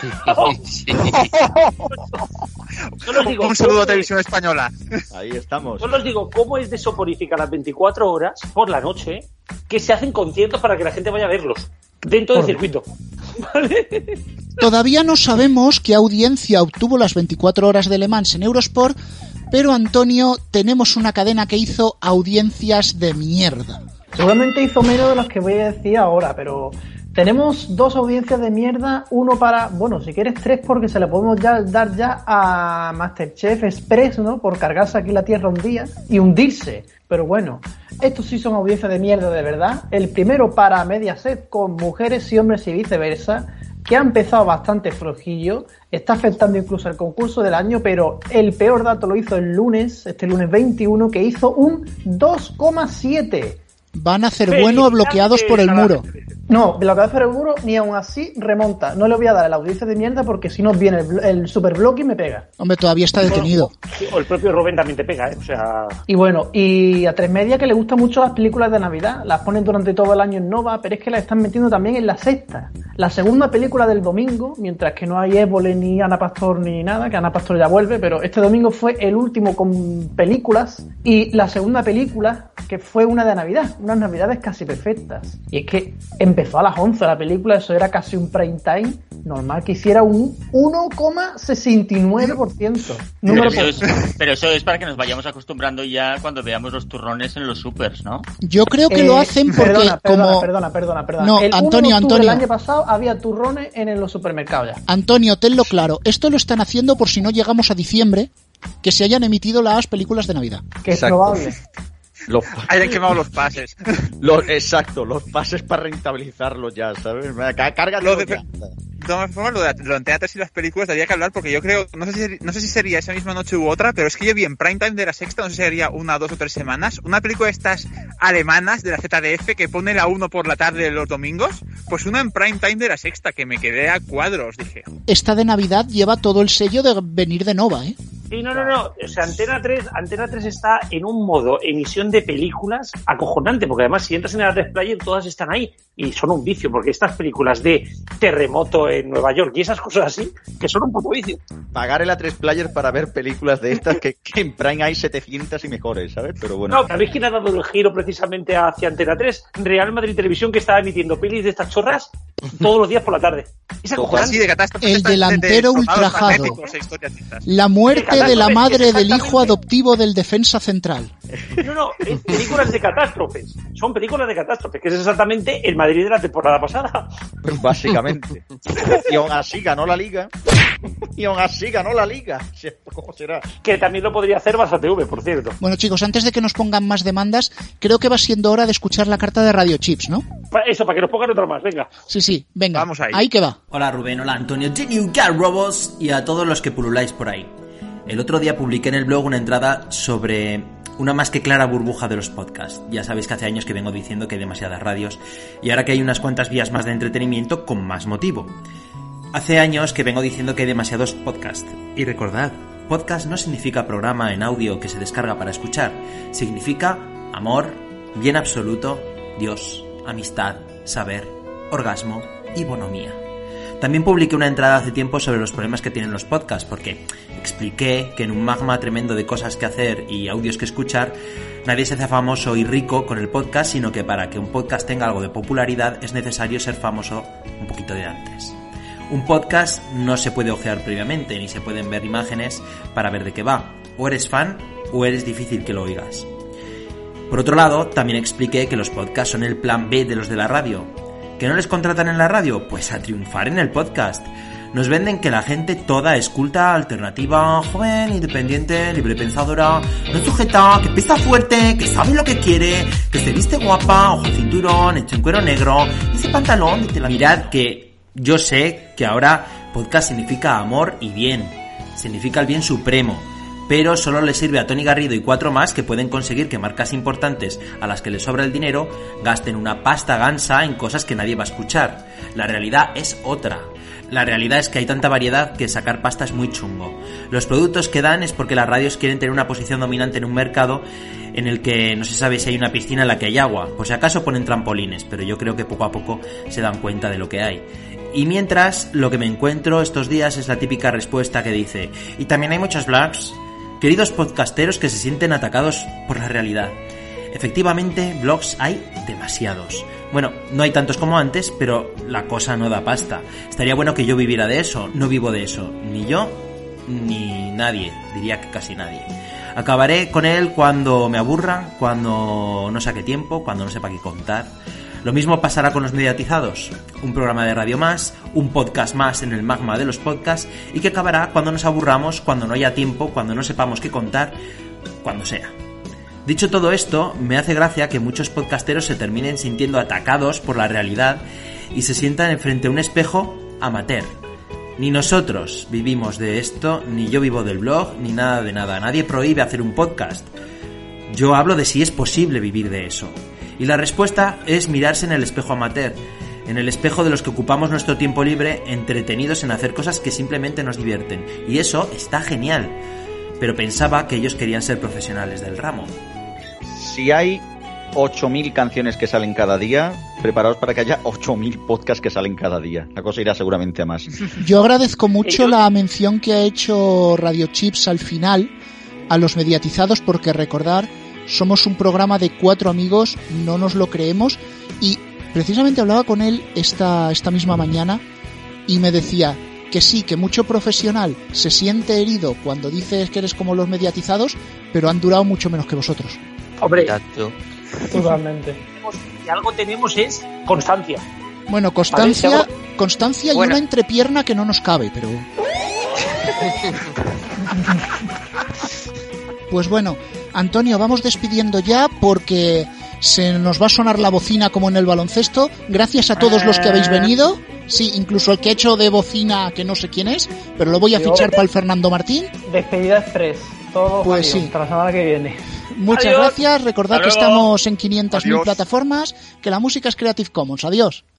Un saludo a Televisión Española. Ahí estamos. Yo os digo, ¿cómo es de soporífica las 24 horas por la noche que se hacen conciertos para que la gente vaya a verlos dentro del circuito? ¿Vale? Todavía no sabemos qué audiencia obtuvo las 24 horas de Le Mans en Eurosport, pero Antonio, tenemos una cadena que hizo audiencias de mierda. Seguramente hizo menos de los que voy a decir ahora, pero tenemos 2 audiencias de mierda, uno para, bueno, si quieres 3 porque se le podemos dar ya a MasterChef Express, ¿no? Por cargarse aquí la tierra un día y hundirse. Pero bueno, estos sí son audiencias de mierda de verdad. El primero para Mediaset con mujeres y hombres y viceversa, que ha empezado bastante flojillo, está afectando incluso el concurso del año, pero el peor dato lo hizo el lunes, este lunes 21, que hizo un 2,7. Van a hacer bueno a bloqueados por el muro. No, bloqueados por el muro, ni aún así remonta. No le voy a dar a la audiencia de mierda porque si no viene el super bloque y me pega. Hombre, todavía está detenido. O el propio Rubén también te pega, o sea... Y bueno, y a 3 Media que le gustan mucho las películas de Navidad. Las ponen durante todo el año en Nova, pero es que las están metiendo también en la sexta. La segunda película del domingo, mientras que no hay Évole ni Ana Pastor ni nada, que Ana Pastor ya vuelve, pero este domingo fue el último con películas y la segunda película que fue una de Navidad, unas Navidades casi perfectas. Y es que empezó a las 11 la película, eso era casi un prime time, normal que hiciera un 1,69%. Pero eso es para que nos vayamos acostumbrando ya cuando veamos los turrones en los supers, ¿no? Yo creo que lo hacen porque Perdona. No, el Antonio. El año pasado había turrones en los supermercados ya. Antonio, tenlo claro, esto lo están haciendo por si no llegamos a diciembre, que se hayan emitido las películas de Navidad. Que es probable. Hayan quemado los pases. Exacto, los pases para rentabilizarlos ya, ¿sabes? Cárgalo ya. De todas formas, lo de teatros y las películas daría que hablar porque yo creo, no sé si sería esa misma noche u otra, pero es que yo vi en prime time de la sexta, no sé si sería 1, 2 o 3 semanas, una película de estas alemanas de la ZDF que pone la 1 por la tarde de los domingos, pues una en prime time de la sexta, que me quedé a cuadros, dije. Esta de Navidad lleva todo el sello de venir de Nova, ¿eh? Sí, no. O sea, Antena 3 está en un modo emisión de películas acojonante, porque además si entras en el A3 Player todas están ahí y son un vicio, porque estas películas de terremoto en Nueva York y esas cosas así, que son un puto vicio. Pagar el A3 Player para ver películas de estas que en Prime hay 700 y mejores, ¿sabes? Pero bueno. No, ¿sabéis quién ha dado el giro precisamente hacia Antena 3? Real Madrid Televisión, que estaba emitiendo pelis de estas chorras todos los días por la tarde. Es acojonante. El delantero ultrajado. La muerte de la madre del hijo adoptivo del defensa central. No, películas de catástrofes. Son películas de catástrofes, que es exactamente el Madrid de la temporada pasada. Pues básicamente. Y aún así ganó la Liga. ¿Cómo será? Que también lo podría hacer Barça TV, por cierto. Bueno, chicos, antes de que nos pongan más demandas, creo que va siendo hora de escuchar la carta de Radio Chips, ¿no? Eso, para que nos pongan otra más, venga. Sí, venga. Vamos ahí. Ahí que va. Hola Rubén, hola Antonio, The New Car Robots y a todos los que pululáis por ahí. El otro día publiqué en el blog una entrada sobre una más que clara burbuja de los podcasts. Ya sabéis que hace años que vengo diciendo que hay demasiadas radios y ahora que hay unas cuantas vías más de entretenimiento, con más motivo. Hace años que vengo diciendo que hay demasiados podcasts. Y recordad, podcast no significa programa en audio que se descarga para escuchar. Significa amor, bien absoluto, Dios, amistad, saber, orgasmo y bonomía. También publiqué una entrada hace tiempo sobre los problemas que tienen los podcasts, porque expliqué que en un magma tremendo de cosas que hacer y audios que escuchar, nadie se hace famoso y rico con el podcast, sino que para que un podcast tenga algo de popularidad es necesario ser famoso un poquito de antes. Un podcast no se puede ojear previamente, ni se pueden ver imágenes para ver de qué va. O eres fan o eres difícil que lo oigas. Por otro lado, también expliqué que los podcasts son el plan B de los de la radio. ¿Que no les contratan en la radio? Pues a triunfar en el podcast. Nos venden que la gente toda es culta, alternativa, joven, independiente, librepensadora, no sujeta, que pesa fuerte, que sabe lo que quiere, que se viste guapa, ojo cinturón, hecho en cuero negro, ese pantalón de tela. Mirad que yo sé que ahora podcast significa amor y bien, significa el bien supremo. Pero solo le sirve a Tony Garrido y 4 más que pueden conseguir que marcas importantes a las que les sobra el dinero gasten una pasta gansa en cosas que nadie va a escuchar. La realidad es otra. La realidad es que hay tanta variedad que sacar pasta es muy chungo. Los productos que dan es porque las radios quieren tener una posición dominante en un mercado en el que no se sabe si hay una piscina en la que hay agua. Por si acaso ponen trampolines, pero yo creo que poco a poco se dan cuenta de lo que hay. Y mientras, lo que me encuentro estos días es la típica respuesta que dice: y también hay muchos blogs. Queridos podcasteros que se sienten atacados por la realidad. Efectivamente, blogs hay demasiados. Bueno, no hay tantos como antes, pero la cosa no da pasta. Estaría bueno que yo viviera de eso. No vivo de eso. Ni yo, ni nadie. Diría que casi nadie. Acabaré con él cuando me aburra, cuando no saque tiempo, cuando no sepa qué contar. Lo mismo pasará con los mediatizados, un programa de radio más, un podcast más en el magma de los podcasts y que acabará cuando nos aburramos, cuando no haya tiempo, cuando no sepamos qué contar, cuando sea. Dicho todo esto, me hace gracia que muchos podcasteros se terminen sintiendo atacados por la realidad y se sientan enfrente a un espejo amateur. Ni nosotros vivimos de esto, ni yo vivo del blog, ni nada de nada. Nadie prohíbe hacer un podcast. Yo hablo de si es posible vivir de eso. Y la respuesta es mirarse en el espejo amateur, en el espejo de los que ocupamos nuestro tiempo libre entretenidos en hacer cosas que simplemente nos divierten. Y eso está genial. Pero pensaba que ellos querían ser profesionales del ramo. Si hay 8.000 canciones que salen cada día, preparaos para que haya 8.000 podcasts que salen cada día. La cosa irá seguramente a más. Yo agradezco mucho la mención que ha hecho Radio Chips al final a los mediatizados, porque recordar, somos un programa de 4 amigos, no nos lo creemos, y precisamente hablaba con él esta misma mañana y me decía que sí, que mucho profesional se siente herido cuando dices que eres como los mediatizados, pero han durado mucho menos que vosotros. Hombre, totalmente. Si algo tenemos es constancia. Bueno, constancia y Bueno. una entrepierna que no nos cabe, pero... Pues bueno, Antonio, vamos despidiendo ya porque se nos va a sonar la bocina como en el baloncesto. Gracias a todos los que habéis venido. Sí, incluso el que ha hecho de bocina, que no sé quién es, pero lo voy a fichar para el Fernando Martín. Despedida express. Todo Pues adiós, sí. hasta la semana que viene. Muchas Adiós. gracias. Recordad Hasta que luego. estamos en 500.000 plataformas, que la música es Creative Commons. Adiós.